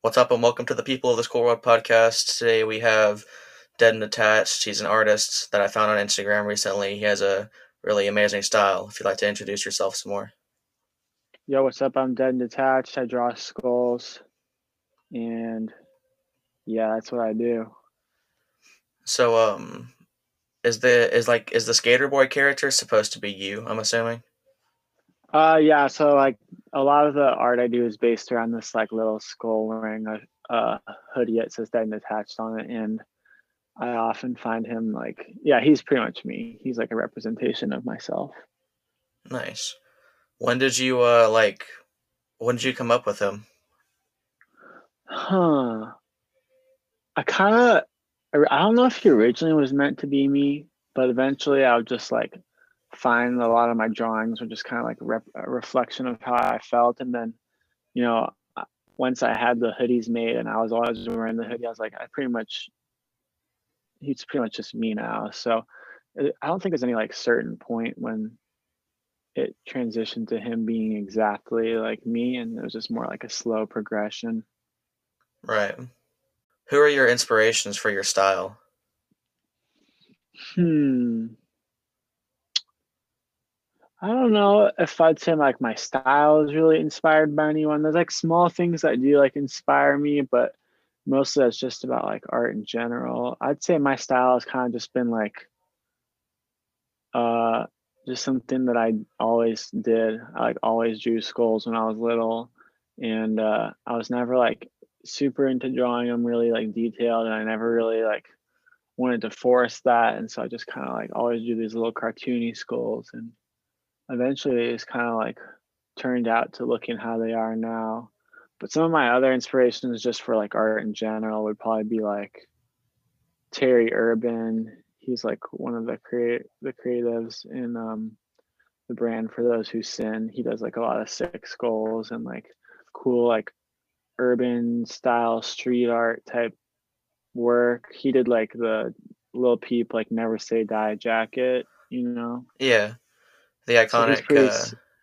What's up, and welcome to the People of this Cool World podcast. Today we have Dead and Attached. He's an artist that I found on Instagram recently. He has a really amazing style. If you'd like to introduce yourself some more. Yo, what's up? I'm Dead and Detached. I draw skulls, and yeah, that's what I do. So, is the Skater Boy character supposed to be you? I'm assuming. Yeah. So like a lot of the art I do is based around this like little skull wearing a hoodie. It says Dead and Detached on it, and I often find him like, yeah, he's pretty much me. He's like a representation of myself. Nice. When did you When did you come up with him? Huh. I kind of, I don't know if he originally was meant to be me, but eventually I would just like find a lot of my drawings were just kind of like a reflection of how I felt, and then you know, once I had the hoodies made and I was always wearing the hoodie, I was like, he's pretty much just me now. So I don't think there's any like certain point when it transitioned to him being exactly like me, and it was just more like a slow progression. Right. Who are your inspirations for your style? Hmm. I don't know if I'd say like my style is really inspired by anyone. There's like small things that do like inspire me, but mostly that's just about like art in general. I'd say my style has kind of just been like Uh, just something that I always did. I like always drew skulls when I was little, and I was never like super into drawing them really like detailed, and I never really like wanted to force that, and so I just kind of like always do these little cartoony skulls, and eventually it's kind of like turned out to looking how they are now. But some of my other inspirations just for like art in general would probably be like Terry Urban. He's like one of the creatives in the brand For Those Who Sin. He does like a lot of sick skulls and like cool like urban style street art type work. He did like the Lil Peep like Never Say Die jacket, you know. Yeah, the So he's iconic, pretty.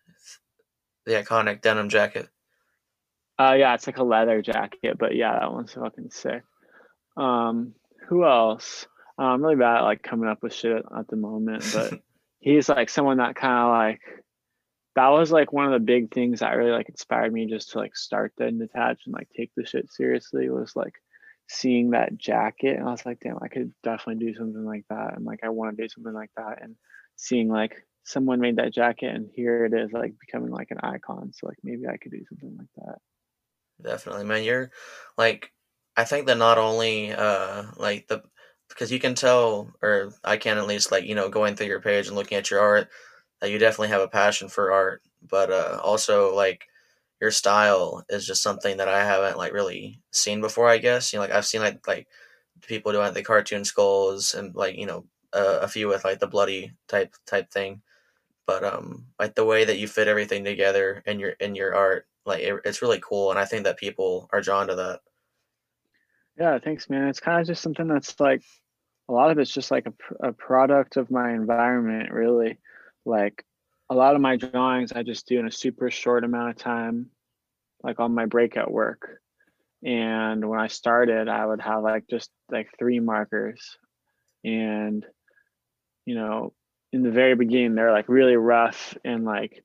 the iconic denim jacket. Yeah, it's like a leather jacket, but yeah, that one's fucking sick. Um, who else? I'm really bad at like coming up with shit at the moment, but he's like someone that kind of like that was like one of the big things that really like inspired me just to like start Dead and Detached and like take the shit seriously was like seeing that jacket, and I was like, damn, I could definitely do something like that, and like I want to do something like that, and seeing like someone made that jacket and here it is like becoming like an icon, so like maybe I could do something like that. Definitely, man. You're like, I think that not only like the because you can tell, or I can at least, like, going through your page and looking at your art, that you definitely have a passion for art, but also like your style is just something that I haven't like really seen before. I guess like I've seen like people doing the cartoon skulls and like a few with like the bloody type thing, but like the way that you fit everything together in your art, like it's really cool, and I think that people are drawn to that. Yeah, thanks, man. It's kind of just something that's like a lot of it's just like a product of my environment, really. Like a lot of my drawings I just do in a super short amount of time, like on my break at work. And when I started, I would have like just like three markers. And, you know, in the very beginning, they're like really rough and like,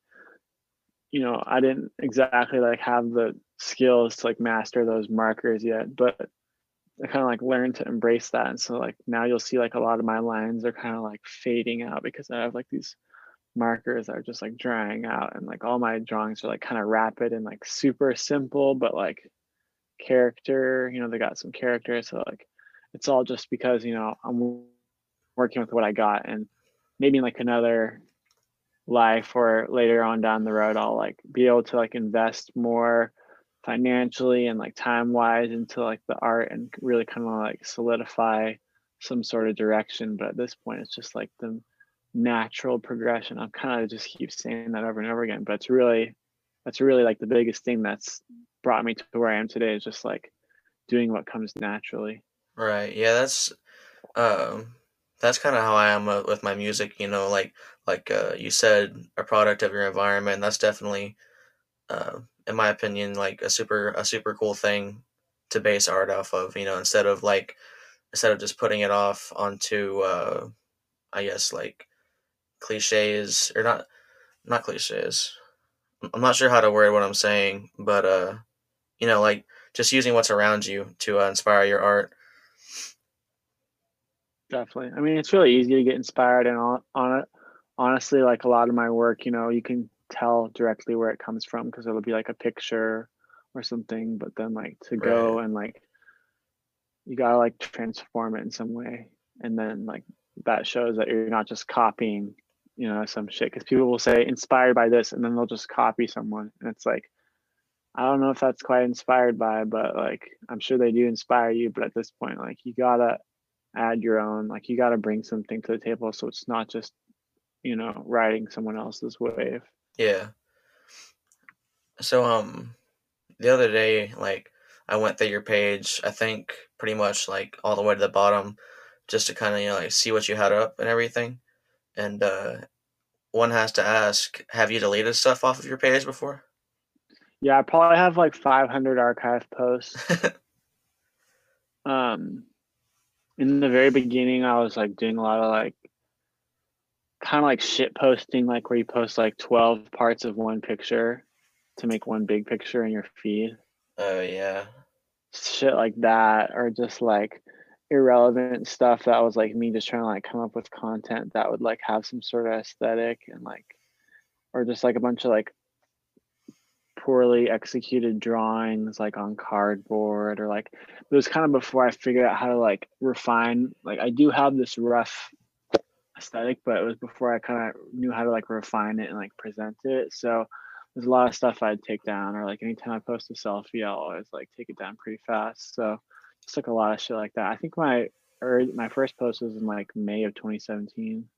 I didn't exactly like have the skills to like master those markers yet, but I kind of like learned to embrace that. And so like now you'll see like a lot of my lines are kind of like fading out because I have like these markers that are just like drying out, and like all my drawings are like kind of rapid and like super simple, but like character, they got some character. So like it's all just because, I'm working with what I got, and maybe in like another life or later on down the road I'll like be able to like invest more financially and like time wise into like the art and really kind of like solidify some sort of direction. But at this point it's just like the natural progression. I'm kind of just keep saying that over and over again, but that's really like the biggest thing that's brought me to where I am today is just like doing what comes naturally. Right, yeah, um that's kind of how I am with my music, you said, a product of your environment. That's definitely, in my opinion, like a super cool thing. to base art off of, instead of just putting it off onto I guess like cliches, or not cliches. I'm not sure how to word what I'm saying, but like just using what's around you to inspire your art. Definitely. I mean, it's really easy to get inspired and on it. Honestly, like a lot of my work, you can tell directly where it comes from because it'll be like a picture or something. But then, like, to Right. go and like, you gotta like transform it in some way. And then, like, that shows that you're not just copying, some shit. Because people will say inspired by this and then they'll just copy someone. And it's like, I don't know if that's quite inspired by, but like, I'm sure they do inspire you. But at this point, like, you gotta add your own, like, you got to bring something to the table so it's not just riding someone else's wave. Yeah. So the other day, like I went through your page, I think pretty much like all the way to the bottom, just to kind of like see what you had up and everything. And one has to ask, have you deleted stuff off of your page before? Yeah, I probably have like 500 archive posts. um in the very beginning I was like doing a lot of like kind of like shit posting, like where you post like 12 parts of one picture to make one big picture in your feed, Oh yeah. shit like that, or just like irrelevant stuff that was like me just trying to like come up with content that would like have some sort of aesthetic, and like, or just like a bunch of like poorly executed drawings like on cardboard, or like it was kind of before I figured out how to like refine, like I do have this rough aesthetic, but it was before I kind of knew how to like refine it and like present it. So there's a lot of stuff I'd take down, or like anytime I post a selfie I'll always like take it down pretty fast. So just like a lot of shit like that. I think my first post was in like May of 2017.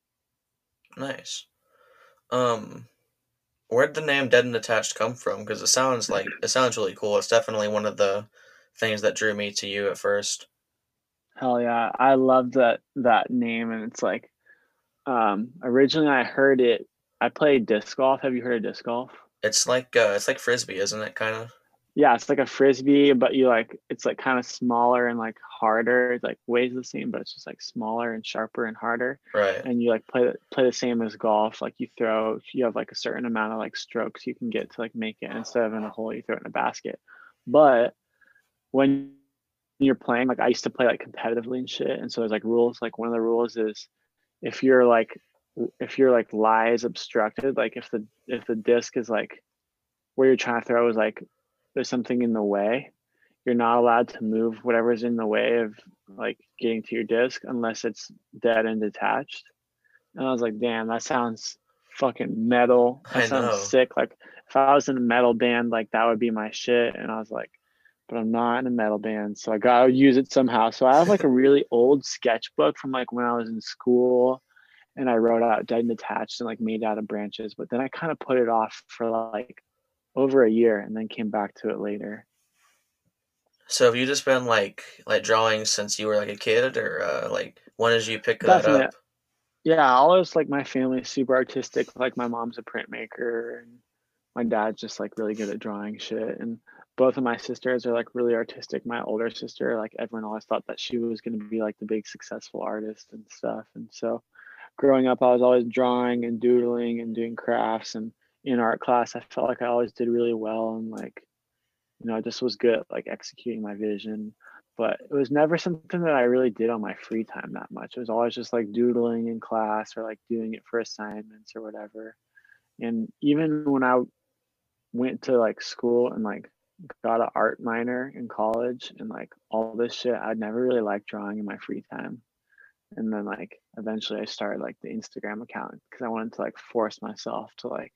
Nice. Um, where'd the name Dead and Attached come from? Because it sounds really cool. It's definitely one of the things that drew me to you at first. Hell yeah, I love that name. And it's like, originally I heard it. I played disc golf. Have you heard of disc golf? It's like frisbee, isn't it? Kind of. Yeah, it's like a frisbee, but you like it's like kind of smaller and like harder. It like weighs the same, but it's just like smaller and sharper and harder. Right. And you like play the same as golf. Like you have like a certain amount of like strokes you can get to like make it. Instead of in a hole, you throw it in a basket. But when you're playing, like I used to play like competitively and shit, and so there's like rules. Like one of the rules is if you're like if your like lie is obstructed, like if the disc is like where you're trying to throw is like there's something in the way, you're not allowed to move whatever's in the way of like getting to your disc unless it's dead and detached. And I was like, damn, that sounds fucking metal. That I sounds know. sick. Like if I was in a metal band, like that would be my shit. And I was like, but I'm not in a metal band, so I gotta use it somehow. So I have like a really old sketchbook from like when I was in school, and I wrote out dead and detached and like made out of branches. But then I kind of put it off for like over a year and then came back to it later. So have you just been like drawing since you were like a kid, or like when did you pick that Definitely. up? Yeah, always like my family's super artistic. Like my mom's a printmaker and my dad's just like really good at drawing shit. And both of my sisters are like really artistic. My older sister, like everyone always thought that she was going to be like the big successful artist and stuff. And so growing up, I was always drawing and doodling and doing crafts. And in art class, I felt like I always did really well, and like, I just was good at like executing my vision. But it was never something that I really did on my free time that much. It was always just like doodling in class or like doing it for assignments or whatever. And even when I went to like school and like got an art minor in college and like all this shit, I'd never really liked drawing in my free time. And then like eventually I started like the Instagram account because I wanted to like force myself to like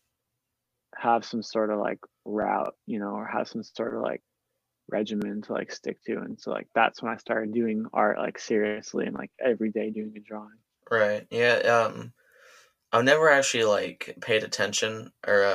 have some sort of like route, or have some sort of like regimen to like stick to. And so like that's when I started doing art like seriously and like every day doing a drawing. Right. Yeah. I've never actually like paid attention or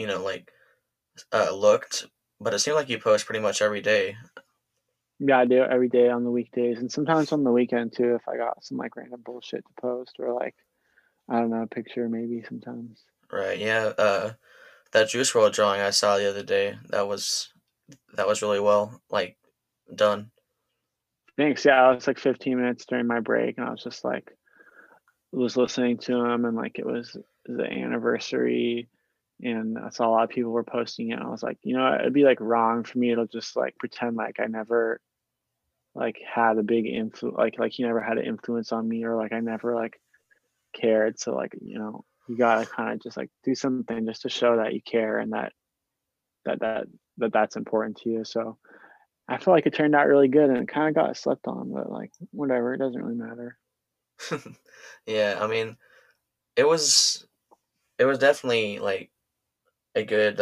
looked, but it seemed like you post pretty much every day. Yeah, I do it every day on the weekdays and sometimes on the weekend too if I got some like random bullshit to post, or like, I don't know, a picture maybe sometimes. Right. Yeah. That Juice WRLD drawing I saw the other day, that was really well like done. Thanks. Yeah, it was like 15 minutes during my break, and I was just like, was listening to him, and like it was the anniversary, and I saw a lot of people were posting it. And I was like, it'd be like wrong for me to just like pretend like I never like had a big influence, like he never had an influence on me, or like I never like cared. So like, you gotta kind of just like do something just to show that you care and that that that's important to you. So I feel like it turned out really good, and it kind of got slept on, but like whatever, it doesn't really matter. Yeah, I mean, it was it was definitely like a good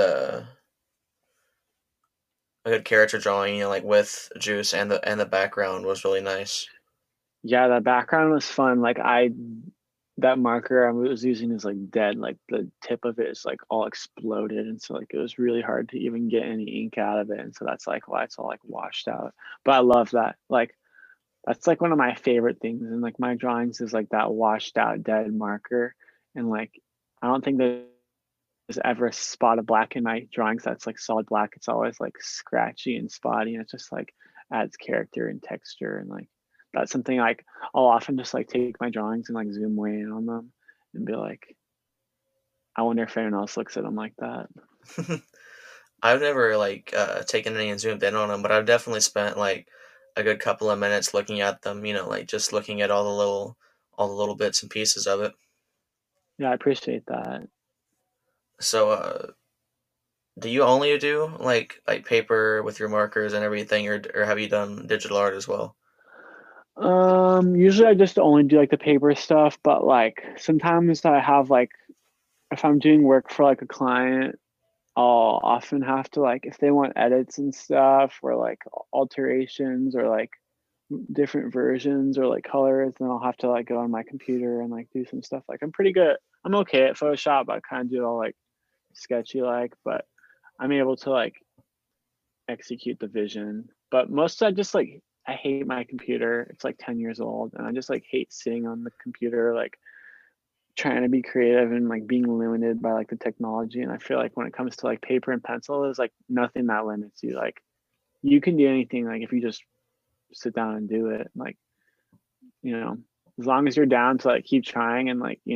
a good character drawing, like with Juice, and the background was really nice. Yeah, the background was fun. Like that marker I was using is like dead. Like the tip of it is like all exploded, and so like it was really hard to even get any ink out of it, and so that's like why it's all like washed out. But I love that. Like that's like one of my favorite things in like my drawings is like that washed out dead marker, and like I don't think there's ever a spot of black in my drawings that's like solid black. It's always like scratchy and spotty, and it just like adds character and texture, and like that's something like I'll often just like take my drawings and like zoom way in on them and be like, I wonder if anyone else looks at them like that. I've never like taken any and zoomed in on them, but I've definitely spent like a good couple of minutes looking at them, like just looking at all the little bits and pieces of it. Yeah, I appreciate that. So do you only do like paper with your markers and everything, or have you done digital art as well? Usually I just only do like the paper stuff, but like sometimes I have like if I'm doing work for like a client, I'll often have to like if they want edits and stuff or like alterations or like different versions or like colors, then I'll have to like go on my computer and like do some stuff. Like I'm pretty good. I'm okay at Photoshop. I kind of do it all like sketchy like, but I'm able to like execute the vision. But most I just like I hate my computer. It's like 10 years old and I just like hate sitting on the computer like trying to be creative and like being limited by like the technology. And I feel like when it comes to like paper and pencil, there's like nothing that limits you. Like you can do anything like if you just sit down and do it. Like, you know, as long as you're down to like keep trying and like,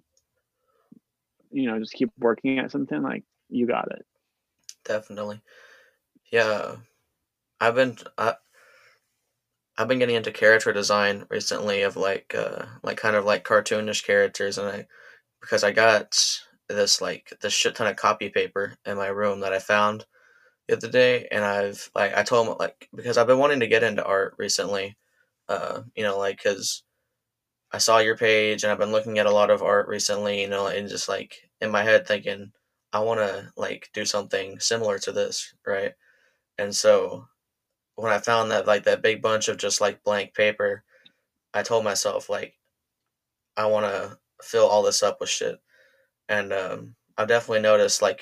just keep working at something, like you got it. Definitely. Yeah, I've been I, I've been getting into character design recently of like kind of like cartoonish characters, and I because I got this shit ton of copy paper in my room that I found the other day, and I told him like because I've been wanting to get into art recently, like because I saw your page and I've been looking at a lot of art recently, and just like in my head thinking I want to like do something similar to this, right? And so when I found that like that big bunch of just like blank paper, I told myself like I want to fill all this up with shit, and I've definitely noticed like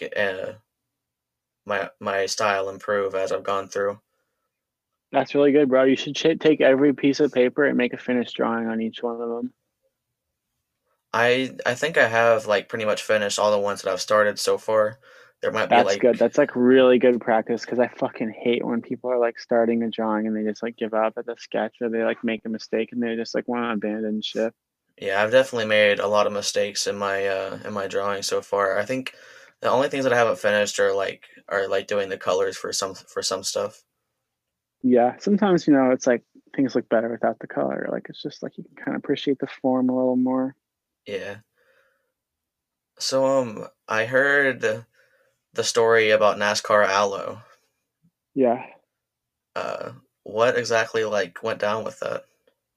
my style improve as I've gone through. That's really good, bro. You should take every piece of paper and make a finished drawing on each one of them. I think I have like pretty much finished all the ones that I've started so far. There might be That's like good. That's like really good practice because I fucking hate when people are like starting a drawing and they just like give up at the sketch or they like make a mistake and they just like want to abandon ship. yeah, I've definitely made a lot of mistakes in my drawing so far. I think the only things that I haven't finished are like doing the colors for some stuff. Yeah, sometimes it's like things look better without the color. Like it's just like you can kind of appreciate the form a little more. Yeah. So I heard the story about NASCAR Allo. Yeah. What exactly like went down with that?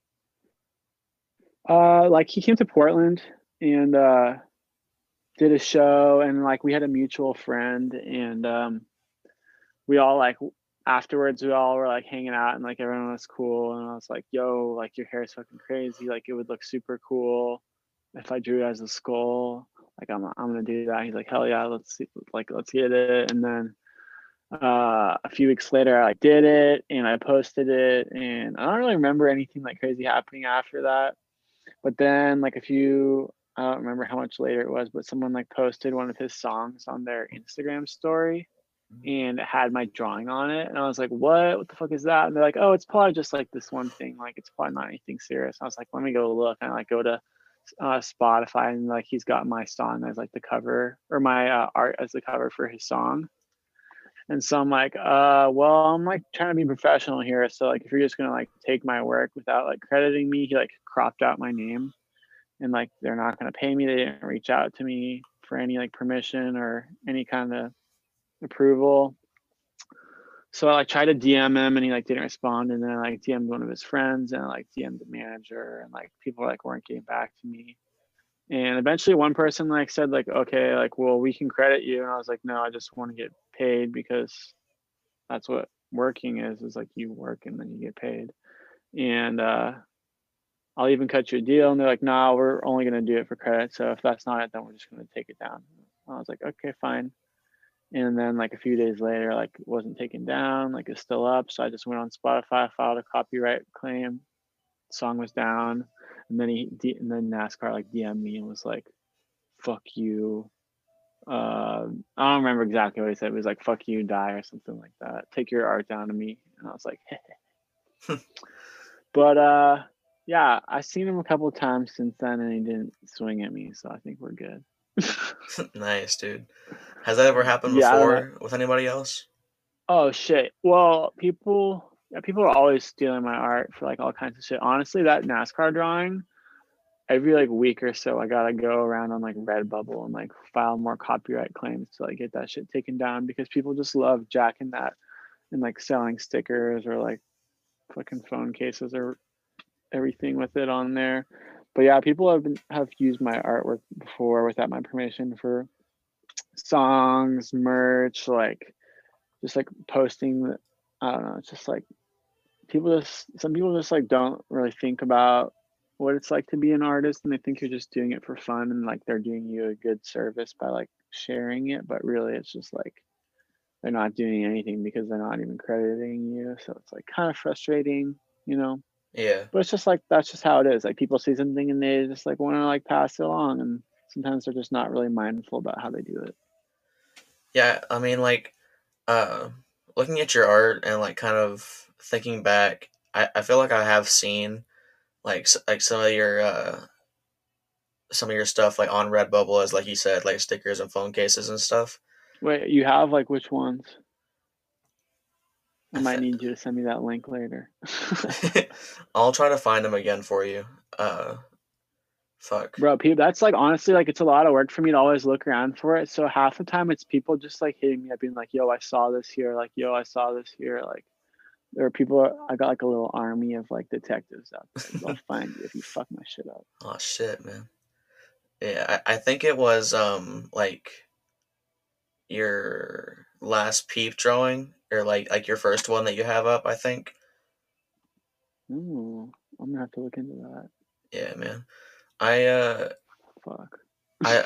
Like he came to Portland and did a show and like we had a mutual friend and we all like afterwards we all were like hanging out and like everyone was cool and I was like, yo, like your hair is fucking crazy. Like it would look super cool if I drew it as a skull. Like I'm gonna do that. He's like, hell yeah, let's see, like let's get it. And then a few weeks later I did it and I posted it and I don't really remember anything like crazy happening after that. But then like I don't remember how much later it was, but someone like posted one of his songs on their Instagram story and it had my drawing on it. And I was like, what the fuck is that? And they're like, oh, it's probably just like this one thing. Like, it's probably not anything serious. I was like, let me go look. And I like go to Spotify, and like he's got my song as like the cover, or my art as the cover for his song. And so I'm like, well, I'm like trying to be professional here. So like, if you're just gonna like take my work without like crediting me, he like cropped out my name, and like they're not gonna pay me. They didn't reach out to me for any like permission or any kind of approval. So I like tried to DM him, and he like didn't respond. And then I like DM'd one of his friends, and I like DM'd the manager, and like people like weren't getting back to me. And eventually one person like said like, okay, like, well, we can credit you. And I was like, no, I just want to get paid, because that's what working is like you work and then you get paid. And I'll even cut you a deal. And they're like, no, we're only going to do it for credit. So if that's not it, then we're just going to take it down. I was like, okay, fine. And then like a few days later, like it wasn't taken down, like it's still up. So I just went on Spotify, filed a copyright claim. Song was down. And then and then NASCAR like DM'd me and was like, fuck you. I don't remember exactly what he said. It was like, fuck you, die, or something like that. Take your art down to me. And I was like, but yeah, I've seen him a couple of times since then, and he didn't swing at me. So I think we're good. Nice, dude. Has that ever happened Yeah, I don't know. before with anybody else? Oh shit. Well, people are always stealing my art for like all kinds of shit. Honestly, that NASCAR drawing, every like week or so, I gotta go around on like Redbubble and like file more copyright claims to like get that shit taken down, because people just love jacking that and like selling stickers or like fucking phone cases or everything with it on there. But yeah, people have used my artwork before without my permission for songs, merch, like just like posting. I don't know. It's just like some people just like don't really think about what it's like to be an artist, and they think you're just doing it for fun, and like they're doing you a good service by like sharing it. But really, it's just like they're not doing anything, because they're not even crediting you. So it's like kind of frustrating, you know. Yeah. But it's just like that's just how it is. Like people see something and they just like want to like pass it along, and sometimes they're just not really mindful about how they do it. Yeah, I mean, like, uh, looking at your art and like kind of thinking back, I feel like I have seen like like some of your stuff like on Redbubble, as like you said, like stickers and phone cases and stuff. Wait, you have like which ones? I I might think need you to send me that link later. I'll try to find them again for you. Fuck. Bro, people, that's like honestly like it's a lot of work for me to always look around for it. So half the time it's people just like hitting me up being like, "Yo, I saw this here." Like, "Yo, I saw this here." Like, there are people. I got like a little army of like detectives out there. They'll find you if you fuck my shit up. Oh shit, man. Yeah, I think it was like your last peep drawing, or like your first one that you have up, I think. Ooh, I'm gonna have to look into that. Yeah, man. I Fuck. I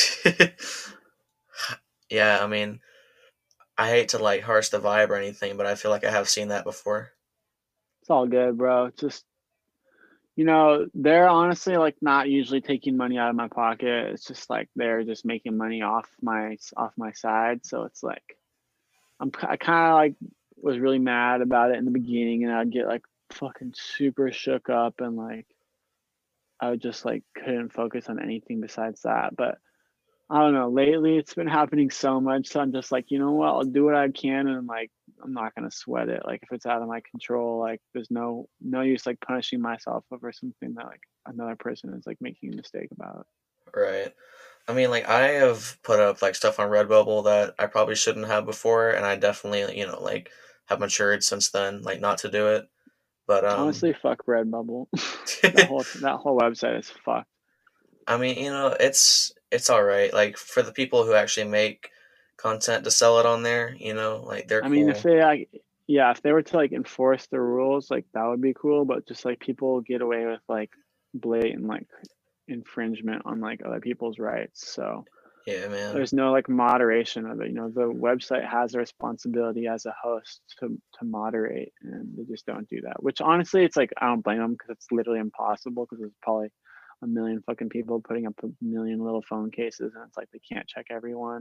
yeah, I mean, I hate to like harsh the vibe or anything, but I feel like I have seen that before. It's all good, bro. It's just, they're honestly like not usually taking money out of my pocket. It's just like they're just making money off my side. So it's like I kind of like was really mad about it in the beginning, and I'd get like fucking super shook up, and like I would just like couldn't focus on anything besides that. But I don't know. Lately, it's been happening so much, so I'm just like, you know what? I'll do what I can, and like I'm not gonna sweat it. Like if it's out of my control, like there's no use like punishing myself over something that like another person is like making a mistake about. Right. I mean, like I have put up like stuff on Redbubble that I probably shouldn't have before, and I definitely, like have matured since then, like not to do it. But Honestly, fuck Redbubble. that whole website is fucked. I mean, it's all right. Like for the people who actually make content to sell it on there, like they're I mean, if cool. they like, yeah, if they were to like enforce the rules, like that would be cool. But just like people get away with like blatant like infringement on like other people's rights. So Yeah, man. there's no like moderation of it. The website has a responsibility as a host to moderate, and they just don't do that. Which honestly, it's like I don't blame them, because it's literally impossible, because there's probably a million fucking people putting up a million little phone cases, and it's like they can't check everyone.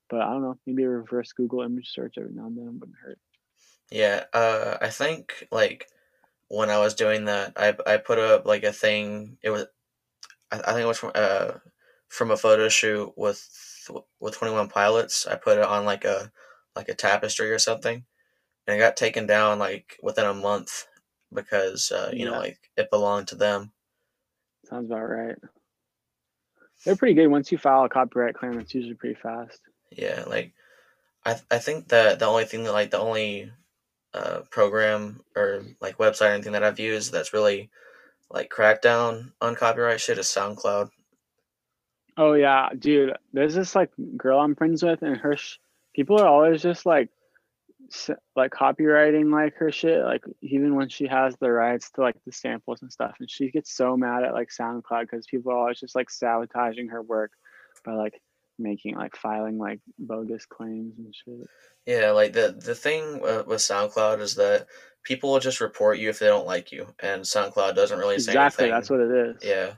But I don't know, maybe a reverse Google image search every now and then wouldn't hurt. Yeah, I think like when I was doing that, I put up like a thing. It was I think it was from a photo shoot with 21 Pilots. I put it on like a tapestry or something, and it got taken down like within a month because you know Yeah, like it belonged to them. sounds about right. They're pretty good. Once you file a copyright claim, it's usually pretty fast. Yeah, like I think that the only thing that like the only program or like website or anything that I've used that's really like cracked down on copyright shit is SoundCloud. Oh yeah, dude. There's this like girl I'm friends with, and people are always just like copywriting like her shit, like even when she has the rights to like the samples and stuff, and she gets so mad at like SoundCloud because people are always just like sabotaging her work by like making like filing like bogus claims and shit. Yeah, like the thing with SoundCloud is that people will just report you if they don't like you, and SoundCloud doesn't really say Exactly, that's anything. what it is. Yeah,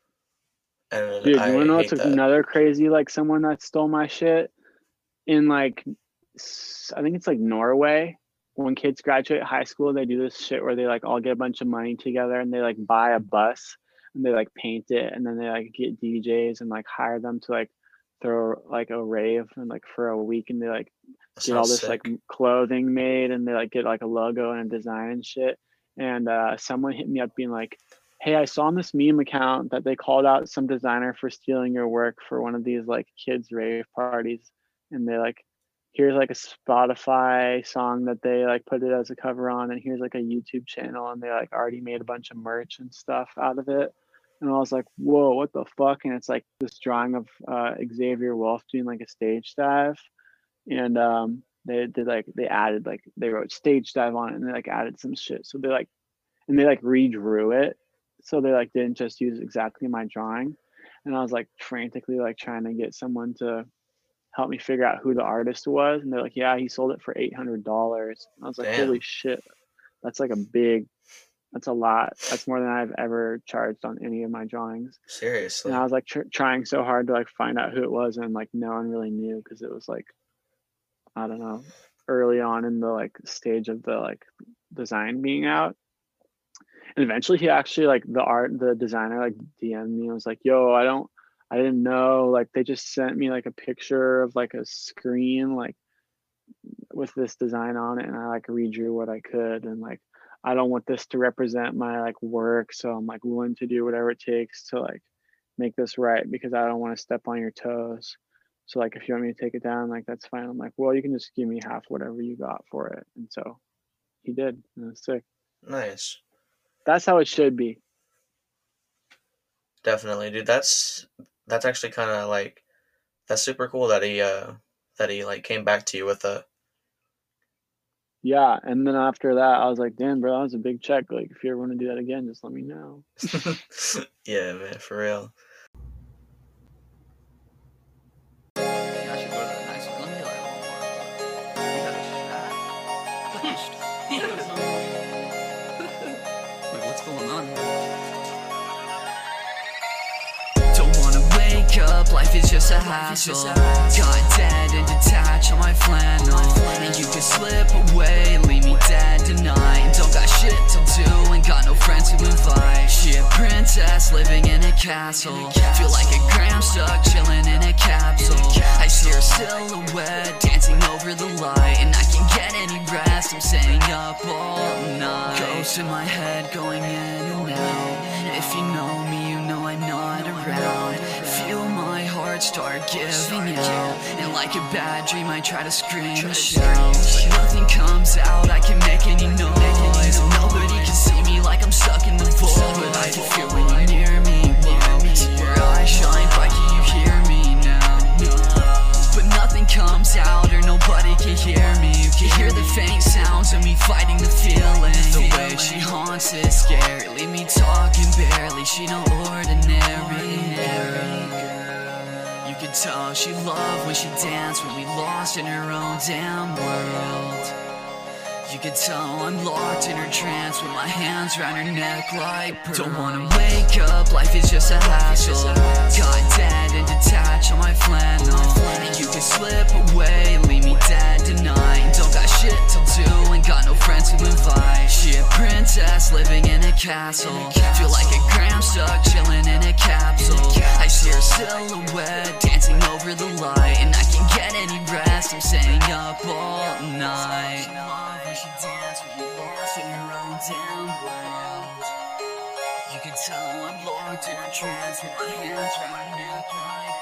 and Dude, you want I to know what's hate that. another crazy like someone that stole my shit in like I think it's like Norway. When kids graduate high school, they do this shit where they like all get a bunch of money together and they like buy a bus and they like paint it, and then they like get DJs and like hire them to like throw like a rave and like for a week, and they like That get all sounds this like sick. clothing made, and they like get like a logo and a design and shit. And someone hit me up being like, hey, I saw on this meme account that they called out some designer for stealing your work for one of these like kids rave parties, and they like, here's like a Spotify song that they like put it as a cover on, and here's like a YouTube channel, and they like already made a bunch of merch and stuff out of it. And I was like, whoa, what the fuck? And it's like this drawing of Xavier Wolf doing like a stage dive, and they did like they wrote stage dive on it, and they like added some shit. So they like, and they like redrew it, so they like didn't just use exactly my drawing. And I was like frantically like trying to get someone to help me figure out who the artist was, and they're like, yeah, he sold it for $800. I was like, holy Damn, shit, that's like that's a lot. That's more than I've ever charged on any of my drawings. And I seriously. was like trying so hard to like find out who it was, and like no one really knew because it was like, I don't know, early on in the like stage of the like design being out. And eventually he actually like the designer like DM'd me and was like, yo, I didn't know, like they just sent me like a picture of like a screen like with this design on it, and I like redrew what I could, and like I don't want this to represent my like work, so I'm like willing to do whatever it takes to like make this right, because I don't want to step on your toes. So like if you want me to take it down, like that's fine. I'm like, well, you can just give me half whatever you got for it. And so he did, and it was sick. Nice, That's how it should be. definitely, dude. That's actually kind of like that's super cool that he like came back to you with a Yeah, and then after that, I was like, "Damn, bro, that was a big check. Like, if you ever want to do that again, just let me know." yeah, man, for real. I should go to the next one. Let me like one more. We got a shot. Wait, what's going on here? Don't wanna wake up, life is just a hassle. Got dead and detached on my flannel, and you can slip away and leave me dead tonight. Don't got shit to do and got no friends to invite. She a princess living in a castle. Feel like a gram stuck chilling in a capsule. I see her silhouette dancing over the light, and I can't get any rest. I'm staying up all night. Ghosts in my head going in and out. If you know me, you know I'm not around. Feel my heart start giving out, and like a bad dream I try to scream and shout, but nothing comes out. I can make any noise, nobody can see me like I'm stuck in the void. I can feel when you're near me. Whoa, see your eyes shine bright, can you hear me now? But nothing comes out, or nobody can hear me. You can hear the faint sounds of me fighting the feeling. The way she haunts is scary, leave me talking barely. She no ordinary girl. You could tell she loved when she danced, when we lost in her own damn world. You can tell I'm locked in her trance with my hands around her neck like pearls. Don't wanna wake up, life is just a hassle. Got dead and detached on my flannel. And you can slip away, leave me dead tonight. Don't got shit to do and got no friends to invite. She a princess living in a castle. Feel like a gram stuck chilling in a capsule. I see her silhouette dancing over the light, and I can't get any rest, I'm staying up all night. She dance with you lost in your own damn world. You can tell I'm locked in a trance with my hands around my neck like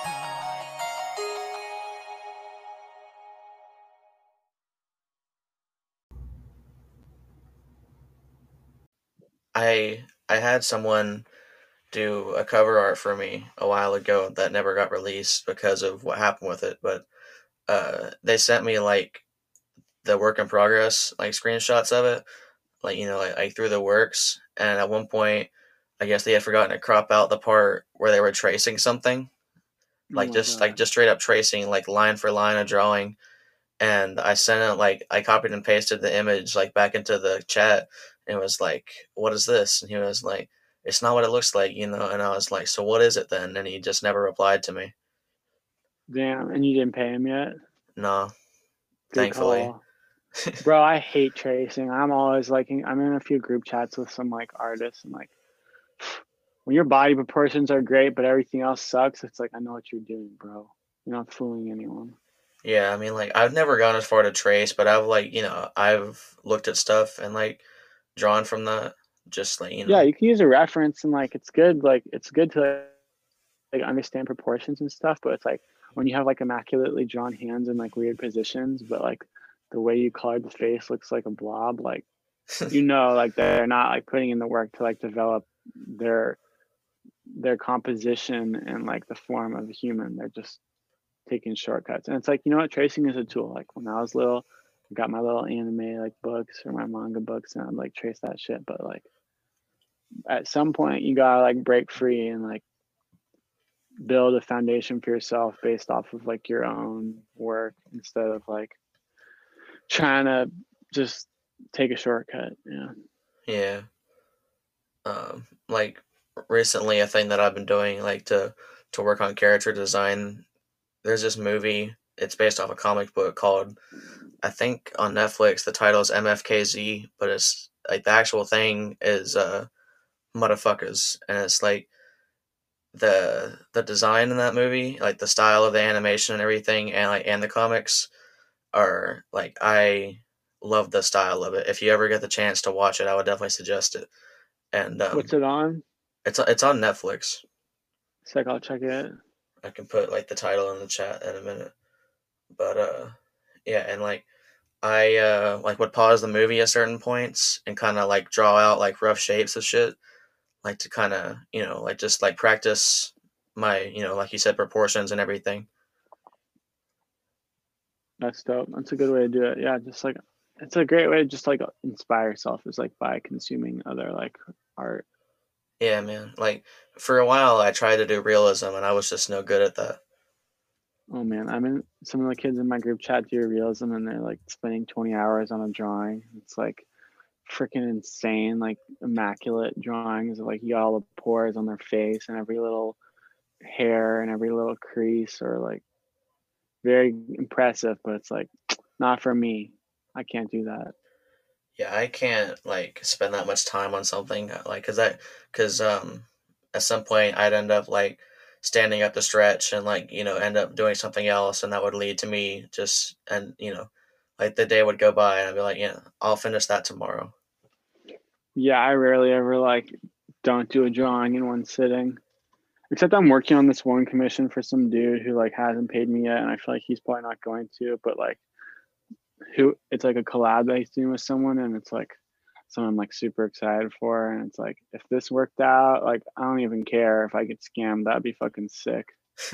I had someone do a cover art for me a while ago that never got released because of what happened with it, but they sent me like the work in progress, like screenshots of it, like like through the works. And at one point, I guess they had forgotten to crop out the part where they were tracing something, Oh my God. just straight up tracing, like line for line a drawing. And I sent it, like I copied and pasted the image like back into the chat, and was like, "What is this?" And he was like, "It's not what it looks like, you know." And I was like, "So what is it then?" And he just never replied to me. Damn, and you didn't pay him yet? No, Good thankfully. call. Bro, I hate tracing. I'm always like, I'm in a few group chats with some like artists, and like, when your body proportions are great, but everything else sucks, it's like, I know what you're doing, bro. You're not fooling anyone. Yeah, I mean, like I've never gone as far to trace, but I've like I've looked at stuff and like drawn from that, just like Yeah, you can use a reference, and like, it's good. Like, it's good to like understand proportions and stuff, but it's like when you have like immaculately drawn hands in like weird positions, but like the way you colored the face looks like a blob, like, like they're not like putting in the work to like develop their their composition and like the form of a human. They're just taking shortcuts. And it's like, what, tracing is a tool. Like when I was little, I got my little anime like books or my manga books, and I'd like trace that shit. But like at some point you gotta like break free and like build a foundation for yourself based off of like your own work, instead of like trying to just take a shortcut. Yeah. yeah. Like recently, a thing that I've been doing like to work on character design. There's this movie. It's based off a comic book called, I think on Netflix. The title is MFKZ, but it's like the actual thing is motherfuckers, and it's like the design in that movie, like the style of the animation and everything, and the comics are like, I love the style of it. If you ever get the chance to watch it, I would definitely suggest it. And What's it on? it's on Netflix. It's like, I'll check it. I can put like the title in the chat in a minute. But yeah, and like I like would pause the movie at certain points and kind of like draw out like rough shapes of shit, like to kind of like just like practice my like you said, proportions and everything. That's dope. That's a good way to do it. Yeah, just like, it's a great way to just like inspire yourself, is like by consuming other like art. Yeah, man. Like for a while, I tried to do realism, and I was just no good at that. Oh man, I mean, some of the kids in my group chat do realism, and they're like spending 20 hours on a drawing. It's like freaking insane, like immaculate drawings. Like you got all the pores on their face and every little hair and every little crease, or like very impressive. But it's like, not for me. I can't do that. Yeah, I can't like spend that much time on something like cuz at some point I'd end up like standing up the stretch and like end up doing something else, and that would lead to me just and like the day would go by and I'd be like, yeah, I'll finish that tomorrow. Yeah, I rarely ever like don't do a drawing in one sitting. Except I'm working on this one commission for some dude who like hasn't paid me yet, and I feel like he's probably not going to. But like, who, it's like a collab that he's doing with someone, and it's like someone I'm like super excited for. And it's like, if this worked out, like I don't even care if I get scammed. That'd be fucking sick.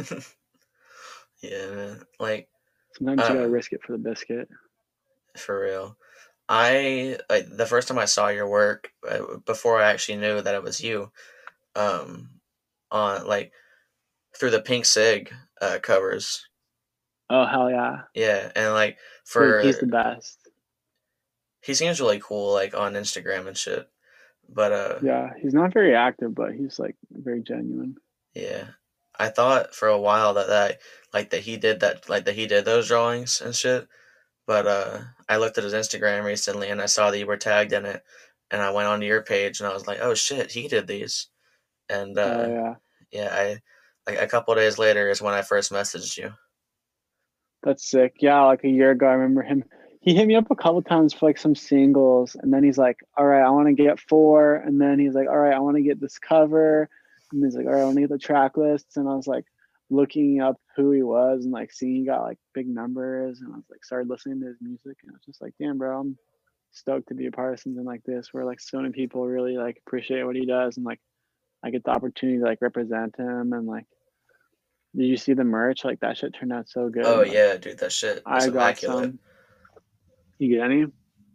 Yeah, man. Like Sometimes you gotta risk it for the biscuit. for real. I like the first time I saw your work, before I actually knew that it was you, um on like through the Pink Sig covers. Oh hell yeah, Yeah, and like dude, he's for the best. he seems really cool, like on Instagram and shit. But Yeah, he's not very active, but he's like very genuine. yeah, I thought for a while that he did that, like that he did those drawings and shit. But I looked at his Instagram recently and I saw that you were tagged in it, and I went onto your page and I was like, oh shit, he did these. And Oh yeah, yeah, I like a couple days later is when I first messaged you. that's sick. Yeah, like a year ago, I remember him. He hit me up a couple times for like some singles, and then he's like, "All right, I want to get four," and then he's like, "All right, I want to get this cover," and he's like, "All right, I want to get the track lists," and I was like looking up who he was and like seeing he got like big numbers, and I was like started listening to his music, and I was just like, "Damn, bro, I'm stoked to be a part of something like this where like so many people really like appreciate what he does, and like I get the opportunity to like represent him, and like." Did you see the merch? Like that shit turned out so Oh good. Like yeah, dude, that shit was I got immaculate. some. You get any?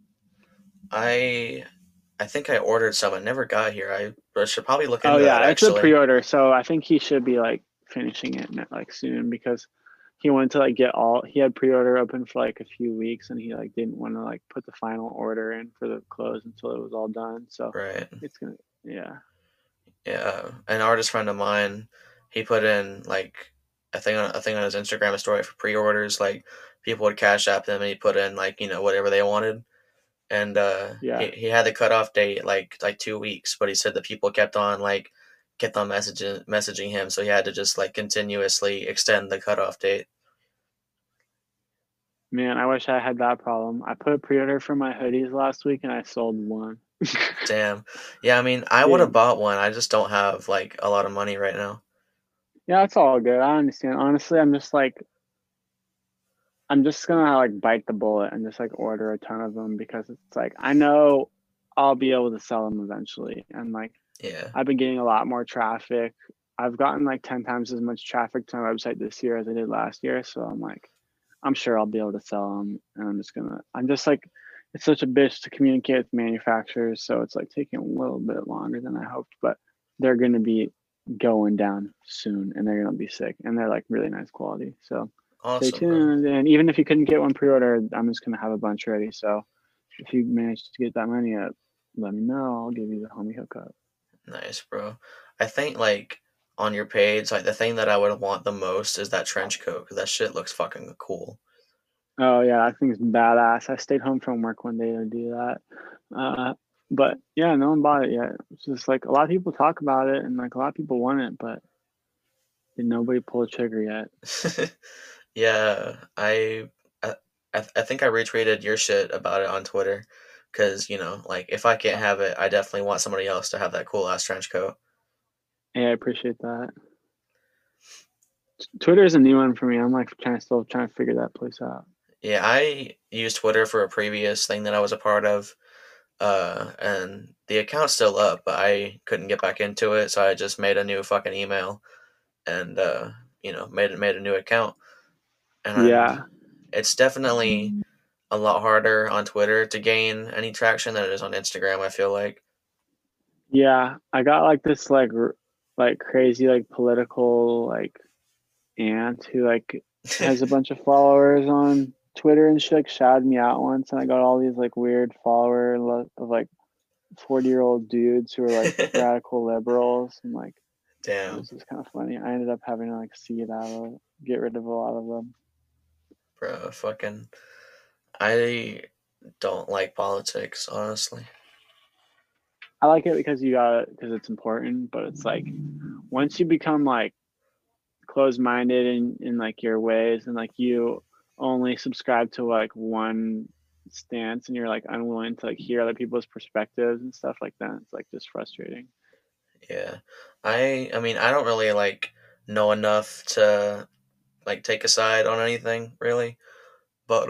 I I think I ordered some. It never got here. I should probably look Oh into that yeah, it's a actually. pre-order, so I think he should be like finishing it like soon because he wanted to like get all. He had pre-order open for like a few weeks, and he like didn't want to like put the final order in for the clothes until it was all done. So Right. it's gonna, yeah, Yeah, an artist friend of mine, he put in like a thing on his Instagram story for pre-orders. Like people would cash app them, and he put in like whatever they wanted. And yeah. he had the cutoff date like 2 weeks, but he said that people kept on messaging him, so he had to just like continuously extend the cutoff date. Man, I wish I had that problem. I put a pre-order for my hoodies last week, and I sold one. Damn. Yeah, I mean, I would have Dude, bought one. I just don't have like a lot of money right now. yeah, it's all good. I understand. Honestly, I'm just gonna like bite the bullet and just like order a ton of them because it's like I know I'll be able to sell them eventually. And like Yeah. I've been getting a lot more traffic. I've gotten like 10 times as much traffic to my website this year as I did last year. So I'm like, I'm sure I'll be able to sell them. And I'm just like, it's such a bitch to communicate with manufacturers. So it's like taking a little bit longer than I hoped, but they're going to be going down soon and they're going to be sick and they're like really nice quality. So stay Awesome, bro. tuned. And even if you couldn't get one pre-order, I'm just gonna have a bunch ready. So if you manage to get that many up, let me know. I'll give you the homie hookup. Nice, bro. I think like on your page, like the thing that I would want the most is that trench coat because that shit looks fucking cool. Oh yeah, I think it's badass. I stayed home from work one day to do that. Uh, but yeah, no one bought it yet. It's just like a lot of people talk about it and like a lot of people want it, but did nobody pull the trigger yet. Yeah, I I think I retweeted your shit about it on Twitter because like if I can't have it, I definitely want somebody else to have that cool ass trench coat. Yeah, I appreciate that. Twitter is a new one for me. I'm like still trying to figure that place out. Yeah, I used Twitter for a previous thing that I was a part of, and the account's still up, but I couldn't get back into it, so I just made a new fucking email and made a new account, and Yeah. it's definitely a lot harder on Twitter to gain any traction than it is on Instagram. I feel like. Yeah, I got like this like crazy like political like aunt who like has a bunch of followers on Twitter and she like shouted me out once and I got all these like weird of like 40-year-old dudes who are like radical liberals and like it Damn, was just kind of funny. I ended up having to like get rid of a lot of them. bro, fucking, I don't like politics, honestly. I like it because you got it because it's important, but it's like once you become like closed-minded in like your ways and like you only subscribe to like one stance and you're like unwilling to like hear other people's perspectives and stuff like that, it's like just frustrating. Yeah, I mean, I don't really like know enough to like take a side on anything really, but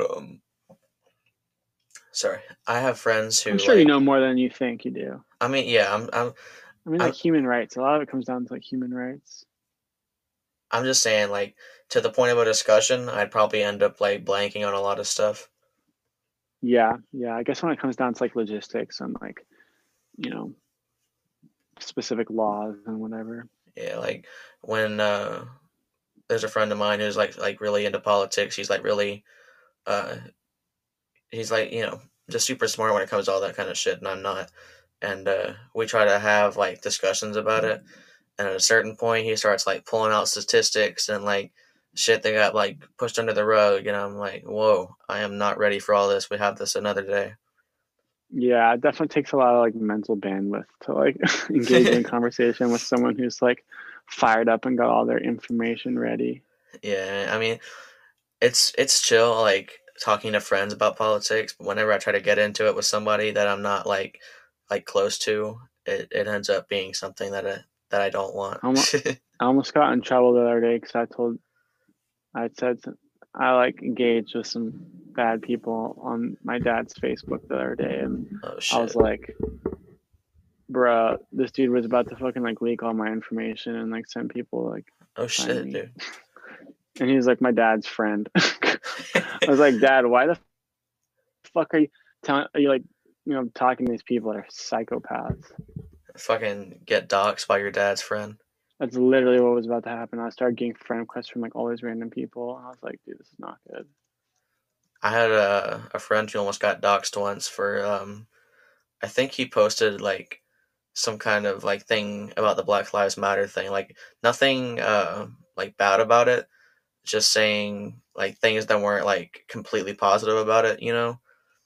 sorry, I have friends I'm who sure you like. know more than you think you do. I mean, yeah, I mean, like I'm human rights, a lot of it comes down to like human rights. I'm just saying, like, to the point of a discussion, I'd probably end up like blanking on a lot of stuff. Yeah, I guess when it comes down to like logistics and like you know specific laws and whatever. Yeah, like when there's a friend of mine who's like really into politics. Uh he's like just super smart when it comes to all that kind of shit, and I'm not. And we try to have like discussions about it. And at a certain point, he starts like pulling out statistics and like shit that got like pushed under the rug, and I'm like, whoa, I am not ready for all this. We have this another day. Yeah, it definitely takes a lot of like mental bandwidth to like engage in conversation with someone who's like fired up and got all their information ready. Yeah, I mean, it's chill like talking to friends about politics, but whenever I try to get into it with somebody that I'm not like close to, it ends up being something that I don't want. I almost got in trouble the other day because I said I like engaged with some bad people on my dad's Facebook the other day, and Oh I shit. was like, bruh, this dude was about to fucking like leak all my information and like send people like Oh find shit, me. dude. And he's like my dad's friend. I was like, Dad, why the fuck are you telling? Are you like, talking to these people that are psychopaths? Fucking get doxxed by your dad's friend. That's literally what was about to happen. I started getting friend requests from like all these random people. And I was like, dude, this is not good. I had a friend who almost got doxxed once for I think he posted like some kind of like thing about the Black Lives Matter thing, like nothing like bad about it, just saying like things that weren't like completely positive about it, you know.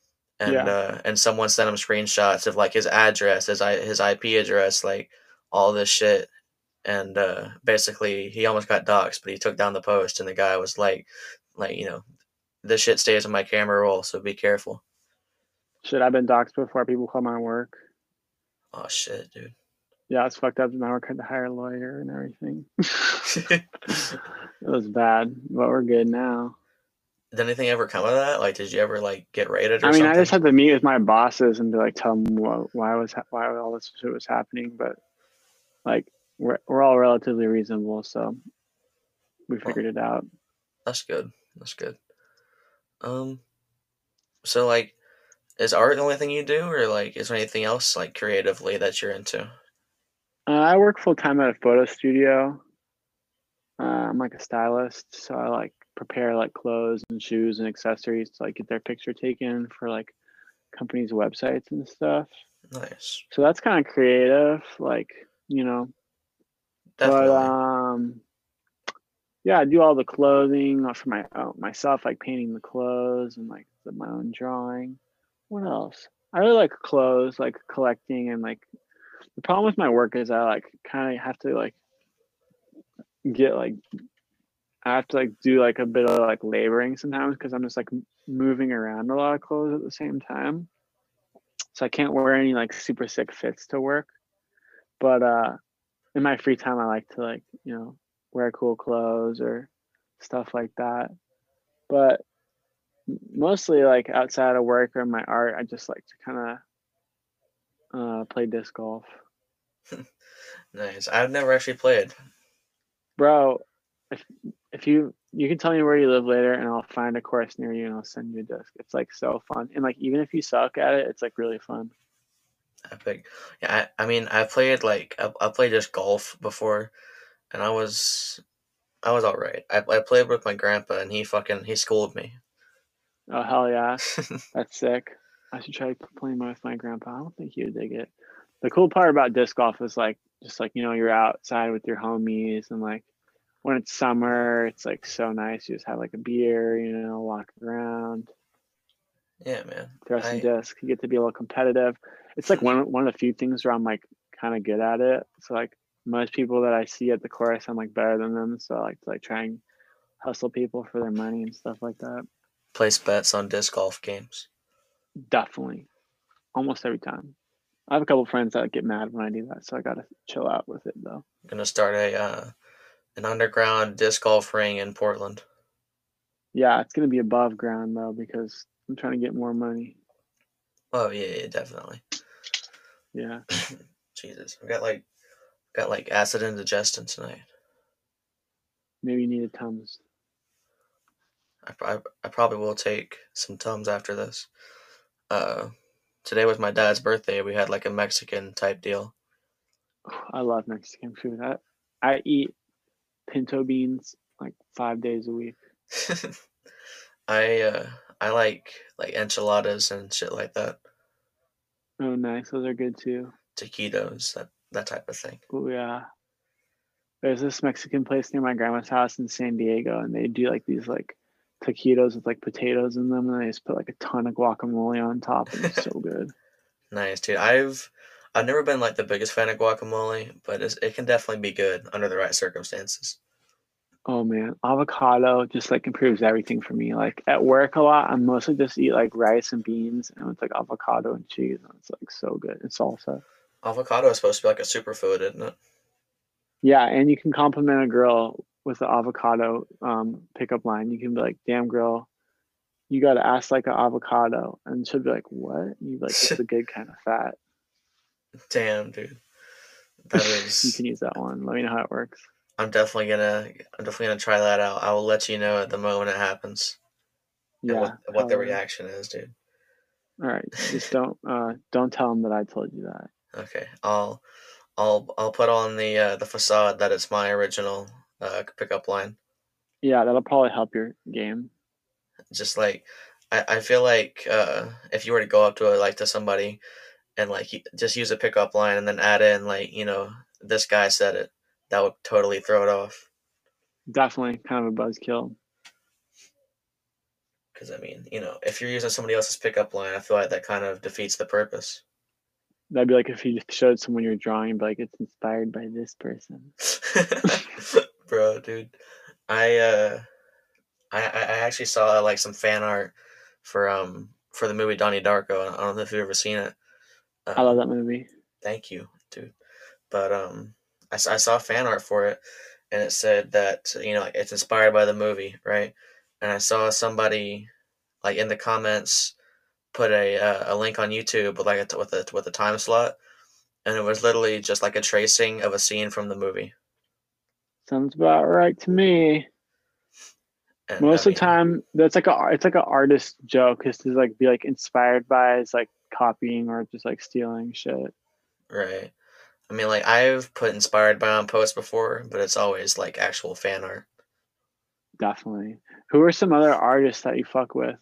And someone sent him screenshots of like his address, his IP address, like all this shit, and basically he almost got doxxed, but he took down the post, and the guy was like this shit stays on my camera roll, so be careful. Shit, I've been doxxed before. People call my work. Oh shit, dude. Yeah, it's fucked up. My work had to hire a lawyer and everything. It was bad, but we're good now. Did anything ever come of that? Like, did you ever like get raided or I mean, something? I just had to meet with my bosses and be like, tell them why all this shit was happening. But like, we're all relatively reasonable, so we figured it out. That's good. That's good. So like, is art the only thing you do, or like, is there anything else like creatively that you're into? I work full time at a photo studio. I'm like a stylist, so I like prepare like clothes and shoes and accessories to like get their picture taken for like companies' websites and stuff. Nice. So that's kind of creative, like, Definitely. But yeah, I do all the clothing for myself, like painting the clothes and like my own drawing. What else? I really like clothes, like collecting, and like the problem with my work is I like kind of have to like get like I have to like do like a bit of like laboring sometimes because I'm just like moving around a lot of clothes at the same time. So I can't wear any like super sick fits to work. But in my free time I like to like, wear cool clothes or stuff like that. But mostly like outside of work or my art, I just like to kind of play disc golf. Nice. I've never actually played. Bro, if you can tell me where you live later and I'll find a course near you and I'll send you a disc. It's like so fun. And like even if you suck at it, it's like really fun. Epic. Yeah, I mean, I played like I played just golf before, and I was all right. I played with my grandpa, and he schooled me. Oh hell yeah. That's sick. I should try playing with my grandpa. I don't think he would dig it. The cool part about disc golf is like just like, you're outside with your homies and like when it's summer, it's like so nice. You just have like a beer, walk around, Yeah, man. throw some discs. You get to be a little competitive. It's like one of the few things where I'm like kind of good at it. So like most people that I see at the course, I'm like better than them. So I like to like try and hustle people for their money and stuff like that. Place bets on disc golf games. Definitely. Almost every time. I have a couple friends that get mad when I do that, so I gotta chill out with it though. I'm gonna start an underground disc golf ring in Portland. Yeah, it's gonna be above ground though because I'm trying to get more money. Oh yeah, definitely. Yeah. Jesus, I got like acid indigestion tonight. Maybe you need a Tums. I probably will take some Tums after this. Today was my dad's birthday. We had like a Mexican type deal. Oh, I love Mexican food. I eat pinto beans like 5 days a week. I I like enchiladas and shit like that. Oh, nice. Those are good too. Taquitos, that type of thing. Oh yeah. There's this Mexican place near my grandma's house in San Diego, and they do like these like taquitos with like potatoes in them, and they just put like a ton of guacamole on top, and it's so good. Nice, dude. I've never been like the biggest fan of guacamole, but it can definitely be good under the right circumstances. Oh man, avocado just like improves everything for me. Like at work a lot, I'm mostly just eat like rice and beans, and it's like avocado and cheese, and it's like so good. And salsa. Avocado is supposed to be like a superfood, isn't it? Yeah, and you can compliment a girl with the avocado pickup line. You can be like, "Damn girl, you got to ask like an avocado," and she'll be like, "What?" And you be like, "It's the good kind of fat." Damn, dude. That You is. can use that one. Let me know how it works. I'm definitely gonna try that out. I will let you know at the moment it happens and what Yeah, what hell the yeah. reaction is, dude. All right, just don't tell them that I told you that. Okay, I'll put on the facade that it's my original pickup line. Yeah, that'll probably help your game. Just like I feel like if you were to go up to like to somebody and like just use a pickup line and then add in like this guy said it, that would totally throw it off. Definitely kind of a buzzkill. Because I mean, if you're using somebody else's pickup line, I feel like that kind of defeats the purpose. That'd be like if you just showed someone your drawing, but like it's inspired by this person. Bro, dude, I uh, I actually saw like some fan art for the movie Donnie Darko. I don't know if you've ever seen it. I love Um, that movie. Thank you, dude. But I saw fan art for it, and it said that like, it's inspired by the movie, right? And I saw somebody like in the comments put a link on YouTube with like with a time slot, and it was literally just like a tracing of a scene from the movie. Sounds about right to me. And I Most of the mean, time, that's like it's like an artist joke, is to like be like inspired by is like copying or just like stealing shit. right? I mean, like I've put inspired by on posts before, but it's always like actual fan art. Definitely. Who are some other artists that you fuck with?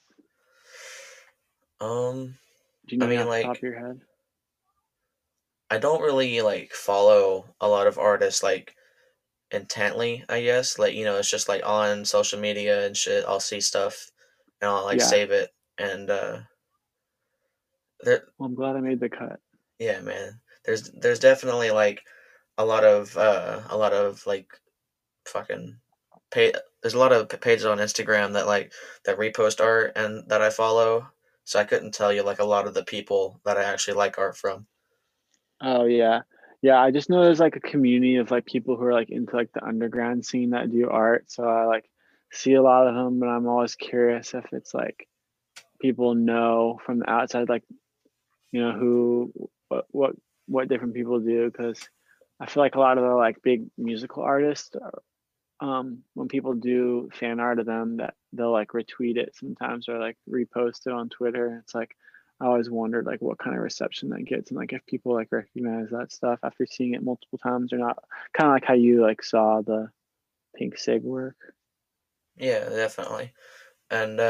Um, Do you I know any mean, off the top of like your head? I don't really like follow a lot of artists like intently, I guess. Like, it's just like on social media and shit. I'll see stuff and I'll like Yeah. save it and there Well, I'm glad I made the cut. yeah, man. There's definitely like a lot of like fucking pay there's a lot of pages on Instagram that repost art and that I follow. So I couldn't tell you like a lot of the people that I actually like art from. Oh yeah. Yeah, I just know there's like a community of like people who are like into like the underground scene that do art. So I like see a lot of them, but I'm always curious if it's like people know from the outside, like who what different people do, because I feel like a lot of the like big musical artists, when people do fan art of them, that they'll like retweet it sometimes or like repost it on Twitter. It's like I always wondered like what kind of reception that gets, and like if people like recognize that stuff after seeing it multiple times or not. Kind of like how you like saw the Pink Sig work. Yeah, definitely. And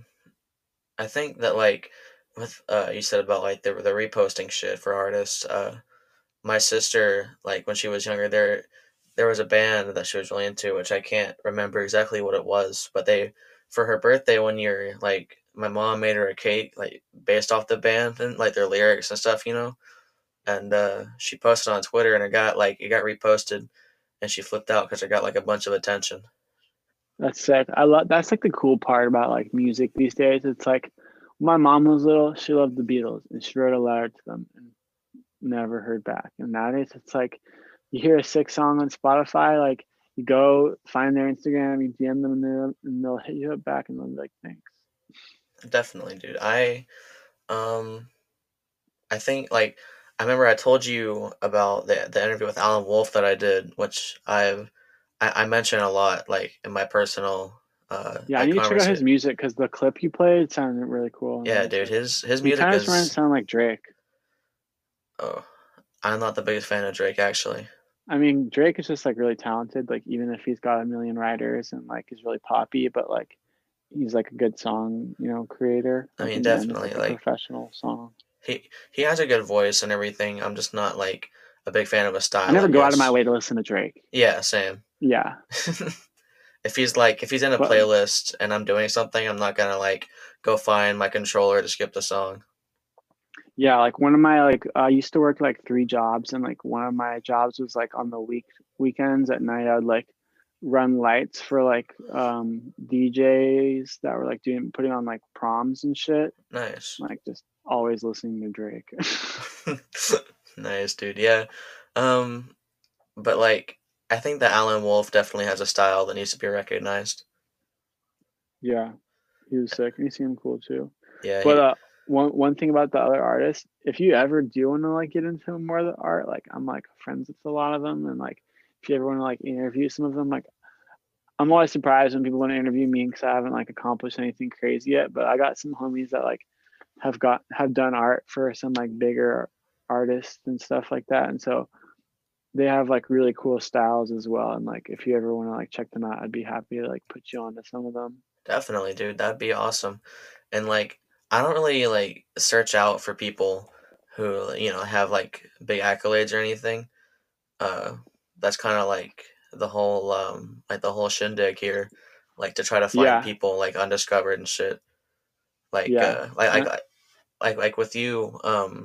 I think that like with you said about like the reposting shit for artists. My sister, like when she was younger, there was a band that she was really into, which I can't remember exactly what it was, but they for her birthday one year, like my mom made her a cake like based off the band and like their lyrics and stuff. And she posted on Twitter and it got reposted, and she flipped out because it got like a bunch of attention. That's sick. I love that's like the cool part about like music these days. It's like when my mom was little, she loved the Beatles and she wrote a letter to them and never heard back. And nowadays it's like you hear a sick song on Spotify, like you go find their Instagram, you DM them and they'll hit you up back and they'll be like, thanks. Definitely, dude. Um I think like I remember I told you about the interview with Alan Wolf that I did, which I mention a lot like in my personal Yeah, I like need to check out his conversation. music because the clip you played sounded really cool. And Yeah, like dude, his he music kind of started to is. sound like Drake. Oh, I'm not the biggest fan of Drake actually. I mean, Drake is just like really talented, like even if he's got a million writers and like is really poppy, but like he's like a good song, creator, I like mean, in the end of definitely like a like professional song. he has a good voice and everything. I'm just not like a big fan of his I style, I never go out of my guess. way to listen to Drake. Yeah, same. Yeah, If he's in a but playlist and I'm doing something, I'm not gonna like go find my controller to skip the song. yeah, like one of my like I used to work like three jobs, and like one of my jobs was like on the weekends at night. I would like run lights for like DJs that were like putting on like proms and shit. Nice. Like just always listening to Drake. Nice, dude. Yeah. Um, but like I think that Alan Wolf definitely has a style that needs to be recognized. Yeah, he was sick, and he seemed cool too. Yeah, But he one thing about the other artists, if you ever do want to like get into more of the art, like I'm like friends with a lot of them, and like if you ever want to like interview some of them, like I'm always surprised when people want to interview me because I haven't like accomplished anything crazy yet. But I got some homies that like have done art for some like bigger artists and stuff like that, and so they have like really cool styles as well. And like if you ever want to like check them out, I'd be happy to like put you on to some of them. definitely, dude. That'd be awesome. And like I don't really like search out for people who, have like big accolades or anything. Uh that's kind of like the whole shindig here, like to try to find Yeah, people like undiscovered and shit. Like yeah, and like with you,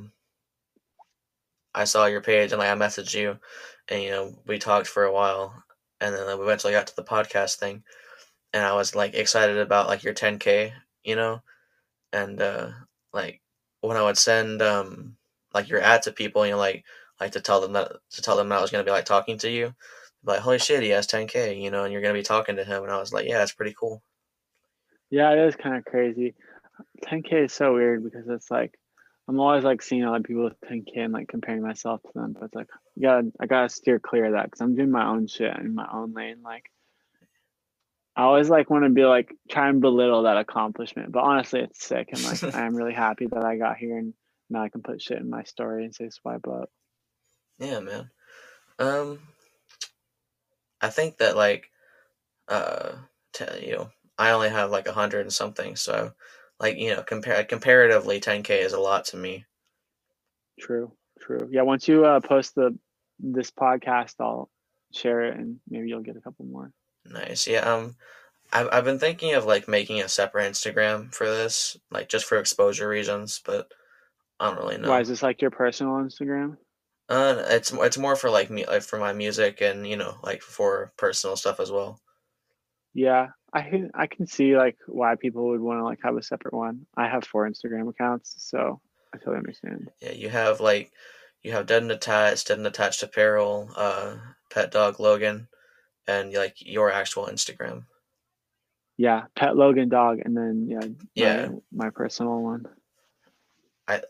I saw your page and like I messaged you, and we talked for a while, and then we eventually got to the podcast thing, and I was like excited about like your 10K, you know, and like when I would send like your ad to people, like to tell them that I was gonna be like talking to you, like holy shit, he has 10K, and you're gonna be talking to him, and I was like, yeah, it's pretty cool. yeah, it is kind of crazy. 10K is so weird because it's like I'm always like seeing other people with 10K and like comparing myself to them, but it's like I gotta steer clear of that because I'm doing my own shit in my own lane. Like I always like want to be like try and belittle that accomplishment, but honestly, it's sick and like I am really happy that I got here and now I can put shit in my story and say swipe up. Yeah, man. Um, I think that like uh, I only have like 100 and something, so like comparatively, 10K is a lot to me. True, true. Yeah, once you post this podcast, I'll share it and maybe you'll get a couple more. Nice. Yeah. I've been thinking of like making a separate Instagram for this, like just for exposure reasons, but I don't really Why know. is this like your personal Instagram? It's more for like me, like for my music and like for personal stuff as well. Yeah, I can see like why people would want to like have a separate one. I have four Instagram accounts, so I totally understand. Yeah, you have Dead and Attached Apparel, Pet Dog Logan, and like your actual Instagram. Yeah, Pet Logan Dog, and then yeah, Yeah, my personal one. I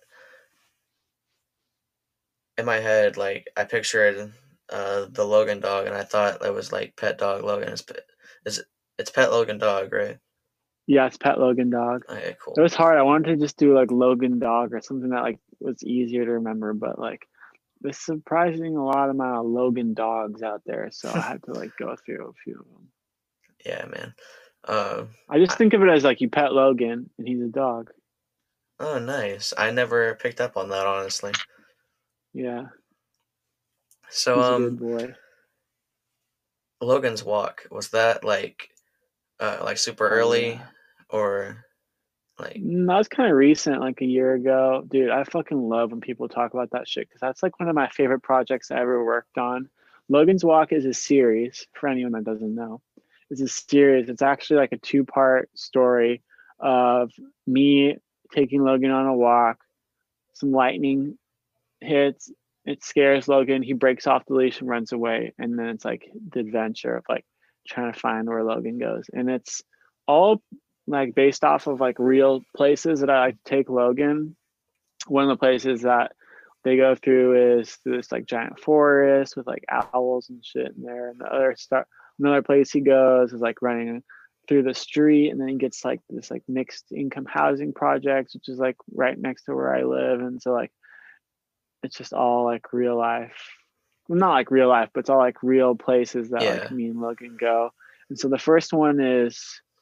in my head like I pictured the Logan dog, and I thought it was like Pet Dog Logan. It's Pet Logan Dog, right? Yeah, it's Pet Logan Dog. Okay, It cool. was hard. I wanted to just do like Logan Dog or something that like was easier to remember, but like there's surprising a lot amount of Logan dogs out there, so I had to like go through a few of them. Yeah, man. Uh, I just I, think of it as like you pet Logan and he's a dog. oh, nice. I never picked up on that, honestly. Yeah, So, he's a good boy. Logan's Walk, was that like super Oh early, yeah. or like, That was kind of recent, like a year ago. Dude, I fucking love when people talk about that shit because that's like one of my favorite projects I ever worked on. Logan's Walk is a series, for anyone that doesn't know. It's a series. It's actually like a two-part story of me taking Logan on a walk, some lightning hits, it scares Logan, he breaks off the leash and runs away, and then it's like the adventure of like trying to find where Logan goes. And it's all like based off of like real places that I like to take Logan. One of the places that they go through is through this like giant forest with like owls and shit in there. And another place he goes is like running through the street, and then he gets like this like mixed income housing projects, which is like right next to where I live. And so like it's just all like real life. Well, not like real life, but it's all like real places that like yeah, me and Logan go. And so the first one is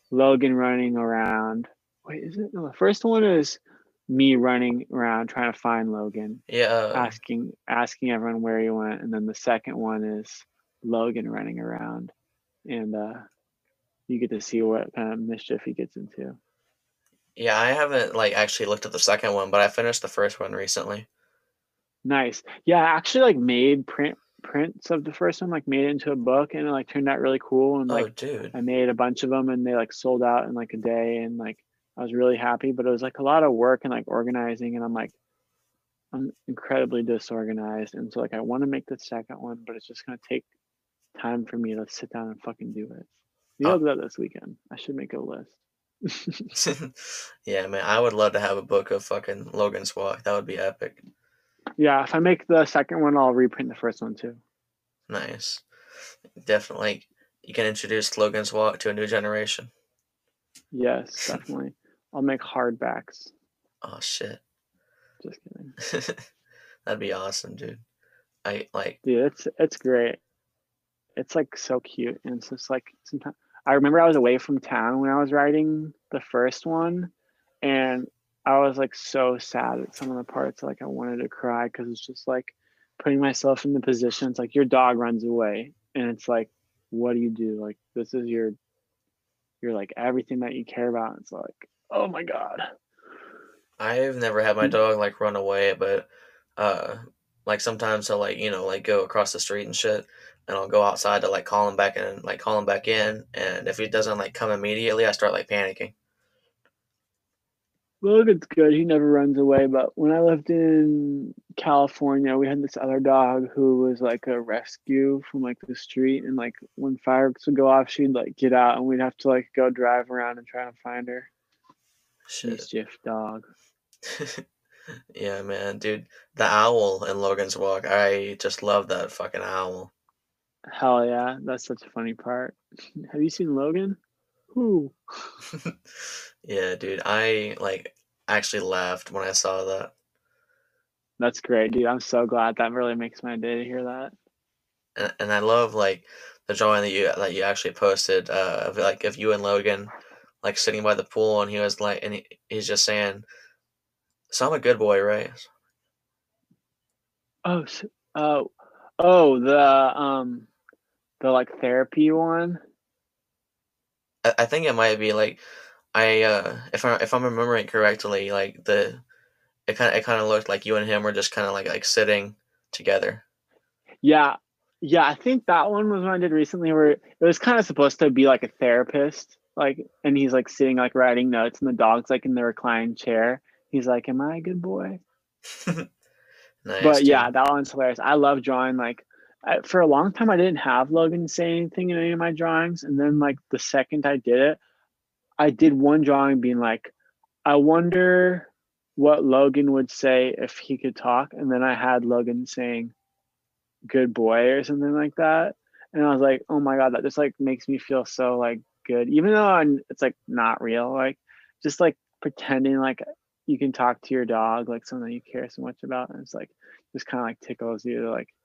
Logan running around. Wait, is it? No, the first one is me running around trying to find Logan, Yeah, asking everyone where he went, and then the second one is Logan running around, and you get to see what kind of mischief he gets into. yeah. I haven't like actually looked at the second one, but I finished the first one recently. Nice. Yeah, I actually like made prints of the first one, like made it into a book, and it like turned out really cool. And Oh, like dude. I made a bunch of them, and they like sold out in like a day, and like I was really happy. But it was like a lot of work and like organizing, and I'm incredibly disorganized, and so like I want to make the second one, but it's just gonna take time for me to sit down and fucking do it. Maybe Oh, I'll do that this weekend. I should make a list. yeah, man. I would love to have a book of fucking Logan's Walk. That would be epic. Yeah, if I make the second one, I'll reprint the first one too. Nice. Definitely. You can introduce Logan's Walk to a new generation. Yes, definitely. I'll make hardbacks. Oh shit. Just kidding. That'd be awesome, dude. I like. Dude, it's great. It's like so cute, and it's just like sometimes I remember I was away from town when I was writing the first one, and I was like so sad at some of the parts. Like I wanted to cry because it's just like putting myself in the position. It's like your dog runs away, and it's like, what do you do? Like this is your like everything that you care about. It's like, oh my god. I've never had my dog like run away, but uh, like sometimes I'll like like go across the street and shit, and I'll go outside to like call him back in, and if he doesn't like come immediately, I start like panicking. Logan's good. He never runs away. But when I lived in California, we had this other dog who was like a rescue from like the street. And like when fireworks would go off, she'd like get out and we'd have to like go drive around and try to find her. Shit. Mischief dog. Yeah, man, dude. The owl in Logan's Walk, I just love that fucking owl. Hell yeah. That's such a funny part. Have you seen Logan? Who? Yeah, dude. I like actually laughed when I saw that. That's great, dude. I'm so glad. That really makes my day to hear that. And I love like the drawing that you actually posted of like of you and Logan like sitting by the pool and he was like and he's just saying, "So I'm a good boy, right?" Oh, oh, oh, the like therapy one. I think it might be like I if I'm remembering correctly, like the it kind of looked like you and him were just kind of like sitting together. Yeah. Yeah, I think that one was one I did recently where it was kind of supposed to be like a therapist, like, and he's like sitting like writing notes and the dog's like in the reclined chair. He's like, "Am I a good boy?" Nice, But yeah, dude. that one's hilarious. I love drawing. Like, for a long time, I didn't have Logan say anything in any of my drawings, and then like the second I did it, I did one drawing being like, "I wonder what Logan would say if he could talk," and then I had Logan saying good boy or something like that. And I was like, oh my God, that just like makes me feel so like good, even though it's like not real. Like just like pretending like you can talk to your dog, like something you care so much about. And it's like, just kind of like tickles you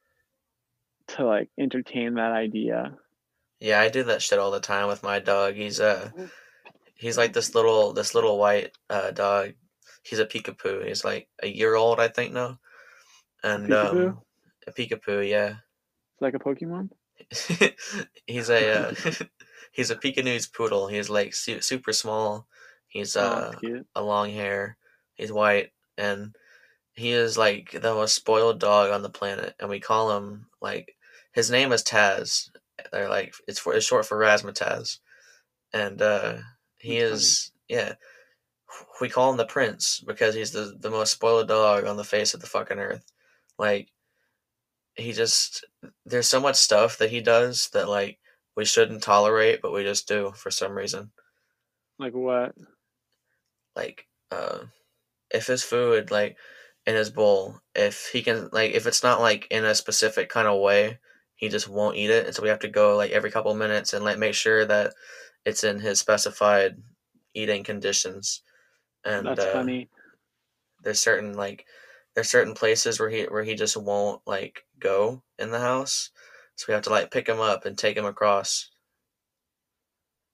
to like entertain that idea. Yeah, I do that shit all the time with my dog. He's like this little white dog. He's a Peekapoo. He's like a year old, I think now. A And peekaboo. a Peekapoo, yeah. It's like a Pokemon. he's a he's a Pekingese poodle. He's like super small. He's Oh, it's cute. a long hair. He's white and he is like the most spoiled dog on the planet. And we call him like his name is Taz. They're like it's short for Razzmatazz. And he That's funny. is yeah. We call him the Prince because he's the most spoiled dog on the face of the fucking earth. Like he just there's so much stuff that he does that like we shouldn't tolerate, but we just do for some reason. Like what? Like if his food like in his bowl, if he can like if it's not like in a specific kind of way, he just won't eat it, and so we have to go like every couple minutes and like make sure that it's in his specified eating conditions. And That's funny. there's certain like there's certain places where he just won't like go in the house, so we have to like pick him up and take him across.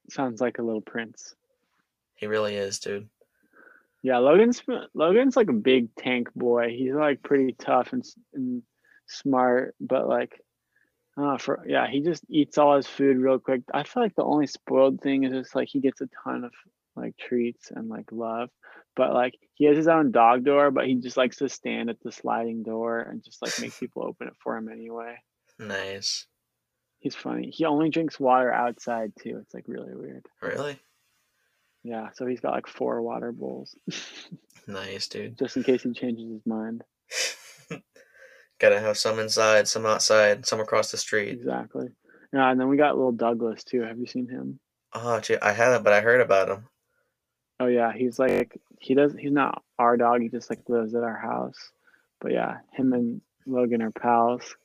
Sounds like a little prince. He really is, dude. Yeah, Logan's like a big tank boy. He's like pretty tough and smart, but like he just eats all his food real quick. I feel like the only spoiled thing is just like he gets a ton of like treats and like love, but like he has his own dog door, but he just likes to stand at the sliding door and just like make people open it for him anyway. Nice. He's funny. He only drinks water outside too. It's like really weird. Really? Yeah, so he's got like 4 water bowls Nice, dude. just in case he changes his mind. Gotta have some inside, some outside, some across the street. Exactly. Yeah, and then we got little Douglas too. Have you seen him? Oh, gee, I haven't, but I heard about him. Oh yeah, he's not our dog, he just like lives at our house. But yeah, him and Logan are pals.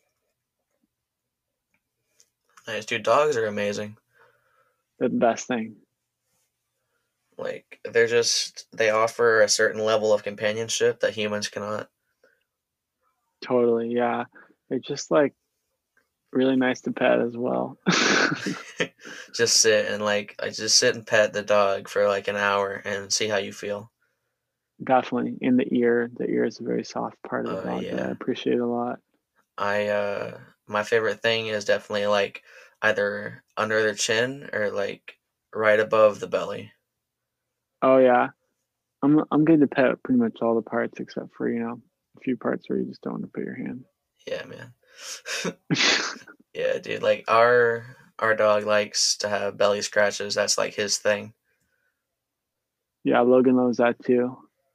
Nice, dude. Dogs are amazing. They're the best thing. Like, they offer a certain level of companionship that humans cannot. Totally, yeah. They're just like really nice to pet as well. Just sit and I just sit and pet the dog for like an hour and see how you feel. Definitely in the ear. The ear is a very soft part of the dog that I Yeah. appreciate a lot. My favorite thing is definitely like either under their chin or like right above the belly. Oh yeah. I'm good to pet pretty much all the parts except for, a few parts where you just don't want to put your hand. Yeah, man. Yeah, dude. Like our dog likes to have belly scratches. That's like his thing. Yeah, Logan loves that too.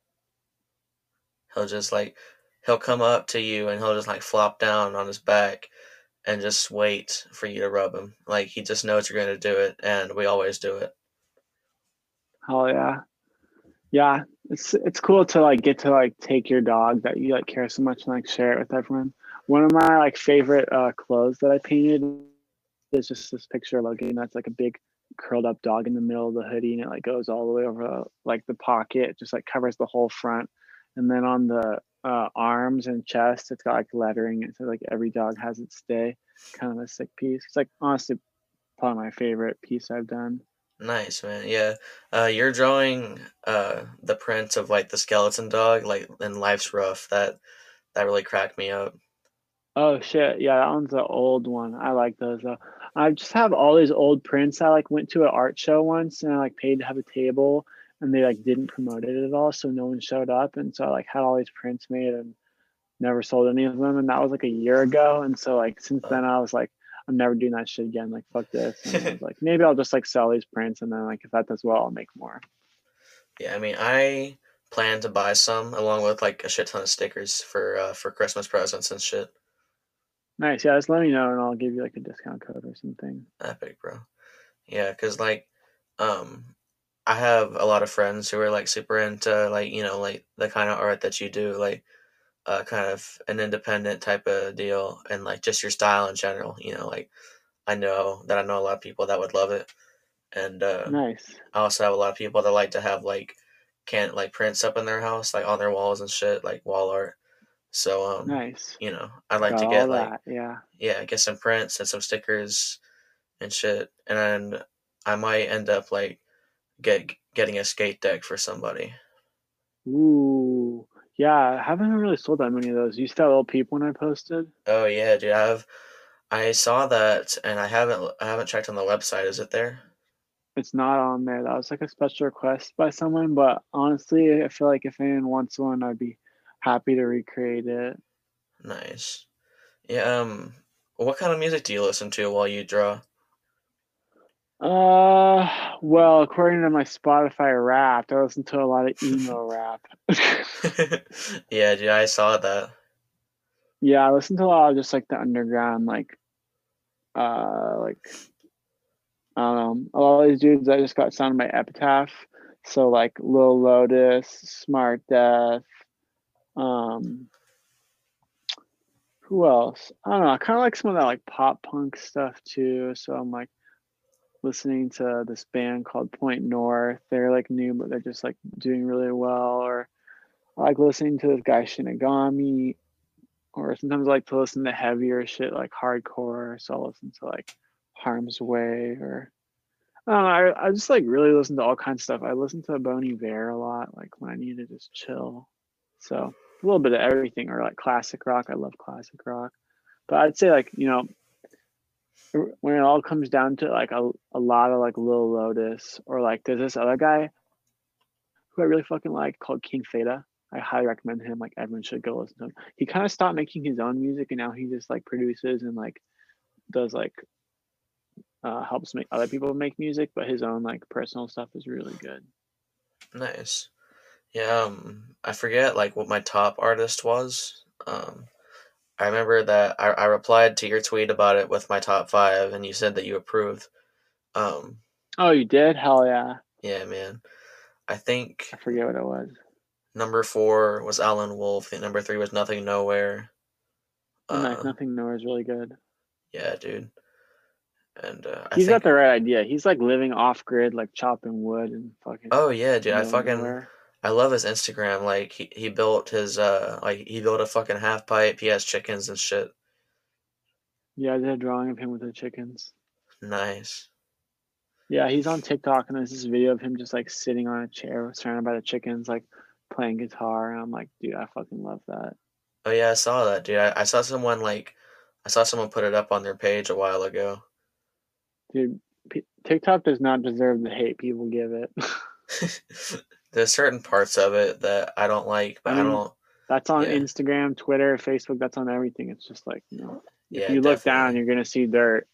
He'll just he'll come up to you and he'll just like flop down on his back and just wait for you to rub him. Like he just knows you're gonna do it, and we always do it. Hell yeah. Yeah, it's cool to like get to like take your dog that you like care so much and like share it with everyone. One of my like favorite clothes that I painted is just this picture of Logan that's like a big curled up dog in the middle of the hoodie, and it like goes all the way over like the pocket. It just like covers the whole front, and then on the arms and chest, it's got like lettering. It says like every dog has its day. Kind of a sick piece. It's like honestly probably my favorite piece I've done. Nice, man. Yeah. You're drawing the print of like the skeleton dog, like in Life's Rough. That really cracked me up. Oh shit, yeah, that one's an old one. I like those though. I just have all these old prints. I like went to an art show once and I like paid to have a table and they like didn't promote it at all, so no one showed up. And so I like had all these prints made and never sold any of them. And that was like a year ago. And so like since then I was like, I'm never doing that shit again. Like fuck this. And I was like, maybe I'll just like sell these prints and then like if that does well, I'll make more. Yeah, I mean, I plan to buy some along with like a shit ton of stickers for Christmas presents and shit. Nice. Yeah, just let me know and I'll give you like a discount code or something. Epic, bro. Yeah, cause um, I have a lot of friends who are like super into like the kind of art that you do, like kind of an independent type of deal, and like just your style in general. Like I know a lot of people that would love it, and Nice. I also have a lot of people that like to have can't like prints up in their house, like on their walls and shit, like wall art. So Nice. I'd like Got to all get that. Yeah. get some prints and some stickers and shit, and then I might end up like getting a skate deck for somebody. Ooh. Yeah, I haven't really sold that many of those. You still old people when I posted? Oh yeah, dude, I saw that and I haven't checked on the website. Is it there? It's not on there. That was like a special request by someone, but honestly, I feel like if anyone wants one, I'd be happy to recreate it. Nice. Yeah. What kind of music do you listen to while you draw? Well, according to my Spotify Wrapped, I listen to a lot of emo rap. Yeah, dude, I saw that. Yeah, I listen to a lot of just like the underground, like I don't know, a lot of these dudes that just got signed by Epitaph. So like Lil Lotus, Smart Death, um, who else? I don't know. I kind of like some of that like pop punk stuff too. So I'm like listening to this band called Point North. They're like new, but they're just like doing really well. Or I like listening to this guy Shinigami. Or sometimes I like to listen to heavier shit like hardcore. So I'll listen to like Harm's Way or I don't know, I just like really listen to all kinds of stuff. I listen to Bon Iver a lot, like when I need to just chill. So a little bit of everything, or like classic rock. I love classic rock, but I'd say like when it all comes down to like a lot of like Lil Lotus, or like there's this other guy who I really fucking like called King Theta. I highly recommend him. Like everyone should go listen to him. He kind of stopped making his own music, and now he just like produces and like does like helps make other people make music, but his own like personal stuff is really good. Nice. Yeah, I forget like what my top artist was. I remember that I replied to your tweet about it with my top five, and you said that you approved. Um, Oh, you did? Hell yeah! yeah, man. I think I forget what it was. number 4 was Alan Wolf. And number 3 was Nothing Nowhere. Oh, nice. Nothing Nowhere is really good. Yeah, dude. And he's got the right idea. He's like living off grid, like chopping wood and fucking. Oh yeah, dude. I love his Instagram. Like he built his he built a fucking half pipe. He has chickens and shit. Yeah, I did a drawing of him with the chickens. Nice. Yeah, he's on TikTok, and there's this video of him just like sitting on a chair surrounded by the chickens, like playing guitar. And I'm like, dude, I fucking love that. Oh yeah, I saw that, dude. I saw someone put it up on their page a while ago. Dude, TikTok does not deserve the hate people give it. There's certain parts of it that I don't like, but I don't. That's on Instagram, Twitter, Facebook. That's on everything. It's just like, if you look down, you're gonna see dirt.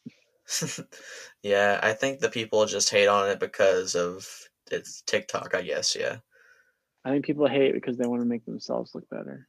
Yeah, I think the people just hate on it because of it's TikTok, I guess. Yeah. I think people hate because they want to make themselves look better.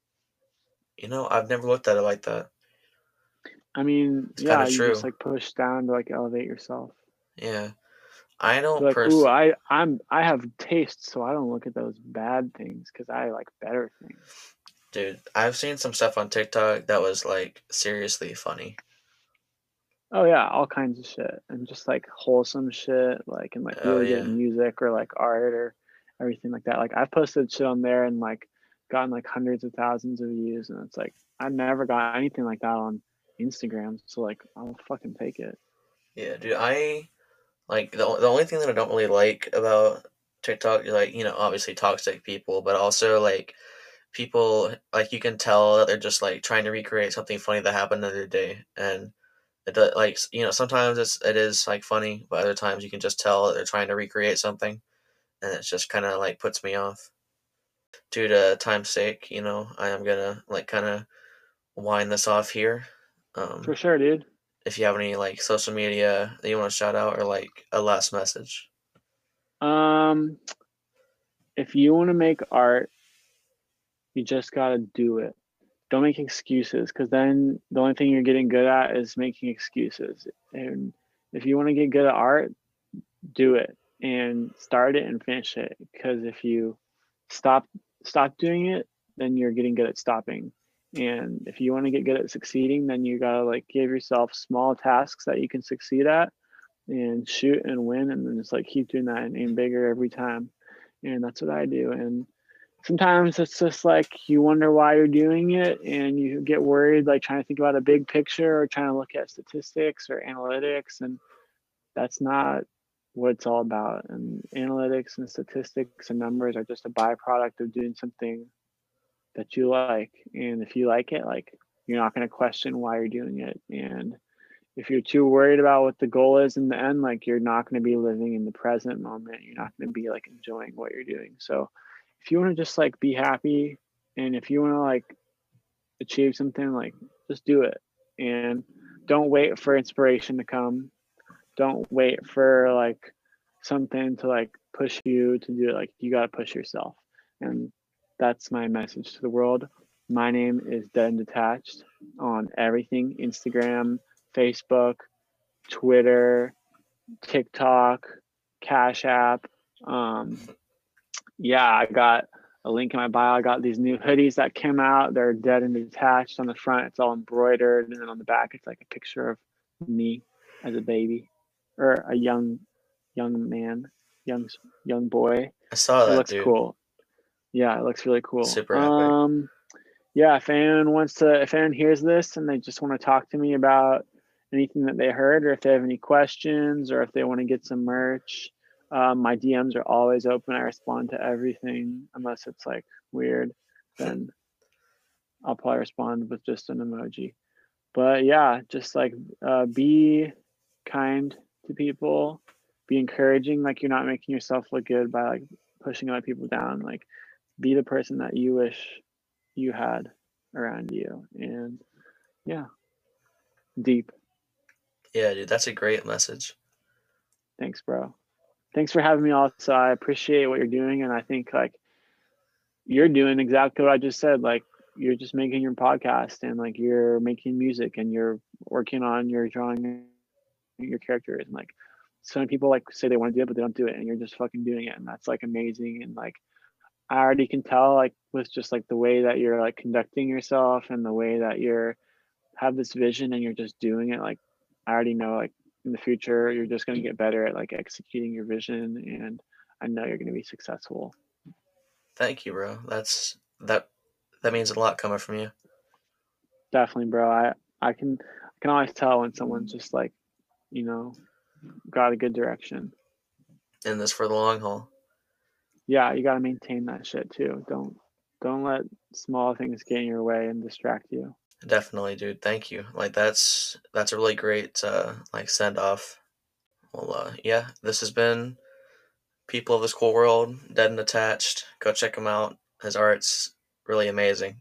I've never looked at it like that. I mean, it's kind of true. You just like push down to like elevate yourself. Yeah, I don't. Like, ooh, I have taste, so I don't look at those bad things because I like better things. Dude, I've seen some stuff on TikTok that was like seriously funny. Oh yeah, all kinds of shit, and just like wholesome shit, like and like really good music or like art or everything like that. Like I've posted shit on there and like gotten like hundreds of thousands of views, and it's like I never got anything like that on Instagram, so like I'll fucking take it. Yeah, dude, I like the only thing that I don't really like about TikTok is like, obviously toxic people, but also like people like you can tell that they're just like trying to recreate something funny that happened the other day, and it like sometimes it is like funny, but other times you can just tell that they're trying to recreate something, and it's just kind of like puts me off. Due to time's sake, I am gonna like kind of wind this off here. For sure, dude. If you have any like social media that you want to shout out or like a last message. If you want to make art, you just gotta do it. Don't make excuses, because then the only thing you're getting good at is making excuses. And if you want to get good at art, do it and start it and finish it. Because if you stop doing it, then you're getting good at stopping. And if you want to get good at succeeding, then you gotta like give yourself small tasks that you can succeed at and shoot and win, and then just like keep doing that and aim bigger every time. And that's what I do. And sometimes it's just like you wonder why you're doing it, and you get worried like trying to think about a big picture or trying to look at statistics or analytics, and that's not what it's all about. And analytics and statistics and numbers are just a byproduct of doing something that you like. And if you like it, like you're not going to question why you're doing it. And if you're too worried about what the goal is in the end, like you're not going to be living in the present moment. You're not going to be like enjoying what you're doing. So if you want to just like be happy, and if you want to like achieve something, like just do it. And don't wait for inspiration to come. Don't wait for like something to like push you to do it. Like you got to push yourself. And that's my message to the world. My name is Dead and Detached on everything: Instagram, Facebook, Twitter, TikTok, Cash App. Yeah, I got a link in my bio. I got these new hoodies that came out. They're Dead and Detached. On the front, it's all embroidered, and then on the back, it's like a picture of me as a baby or a young man, young boy. I saw that. It looks dude. Cool. Yeah, it looks really cool. Super epic. Yeah, if anyone hears this and they just want to talk to me about anything that they heard, or if they have any questions, or if they want to get some merch. My DMs are always open. I respond to everything, unless it's like weird, then I'll probably respond with just an emoji. But yeah, just like be kind to people, be encouraging. Like, you're not making yourself look good by like pushing other people down. Like, be the person that you wish you had around you. And yeah, deep. Yeah, dude, that's a great message. Thanks, bro. Thanks for having me also. I appreciate what you're doing, and I think like you're doing exactly what I just said. Like, you're just making your podcast, and like you're making music, and you're working on your drawing your characters, and like so many people like say they want to do it but they don't do it, and you're just fucking doing it, and that's like amazing. And like I already can tell, like with just like the way that you're like conducting yourself and the way that you're have this vision and you're just doing it, like I already know like in the future you're just going to get better at like executing your vision, and I know you're going to be successful. Thank you, bro. That means a lot coming from you. Definitely, bro. I can always tell when someone's just like, you know, got a good direction. In this for the long haul. Yeah, you got to maintain that shit too. Don't let small things get in your way and distract you. Definitely, dude. Thank you. Like that's a really great like send off. Well, yeah, this has been People of This Cool World, Dead and Attached. Go check him out. His art's really amazing.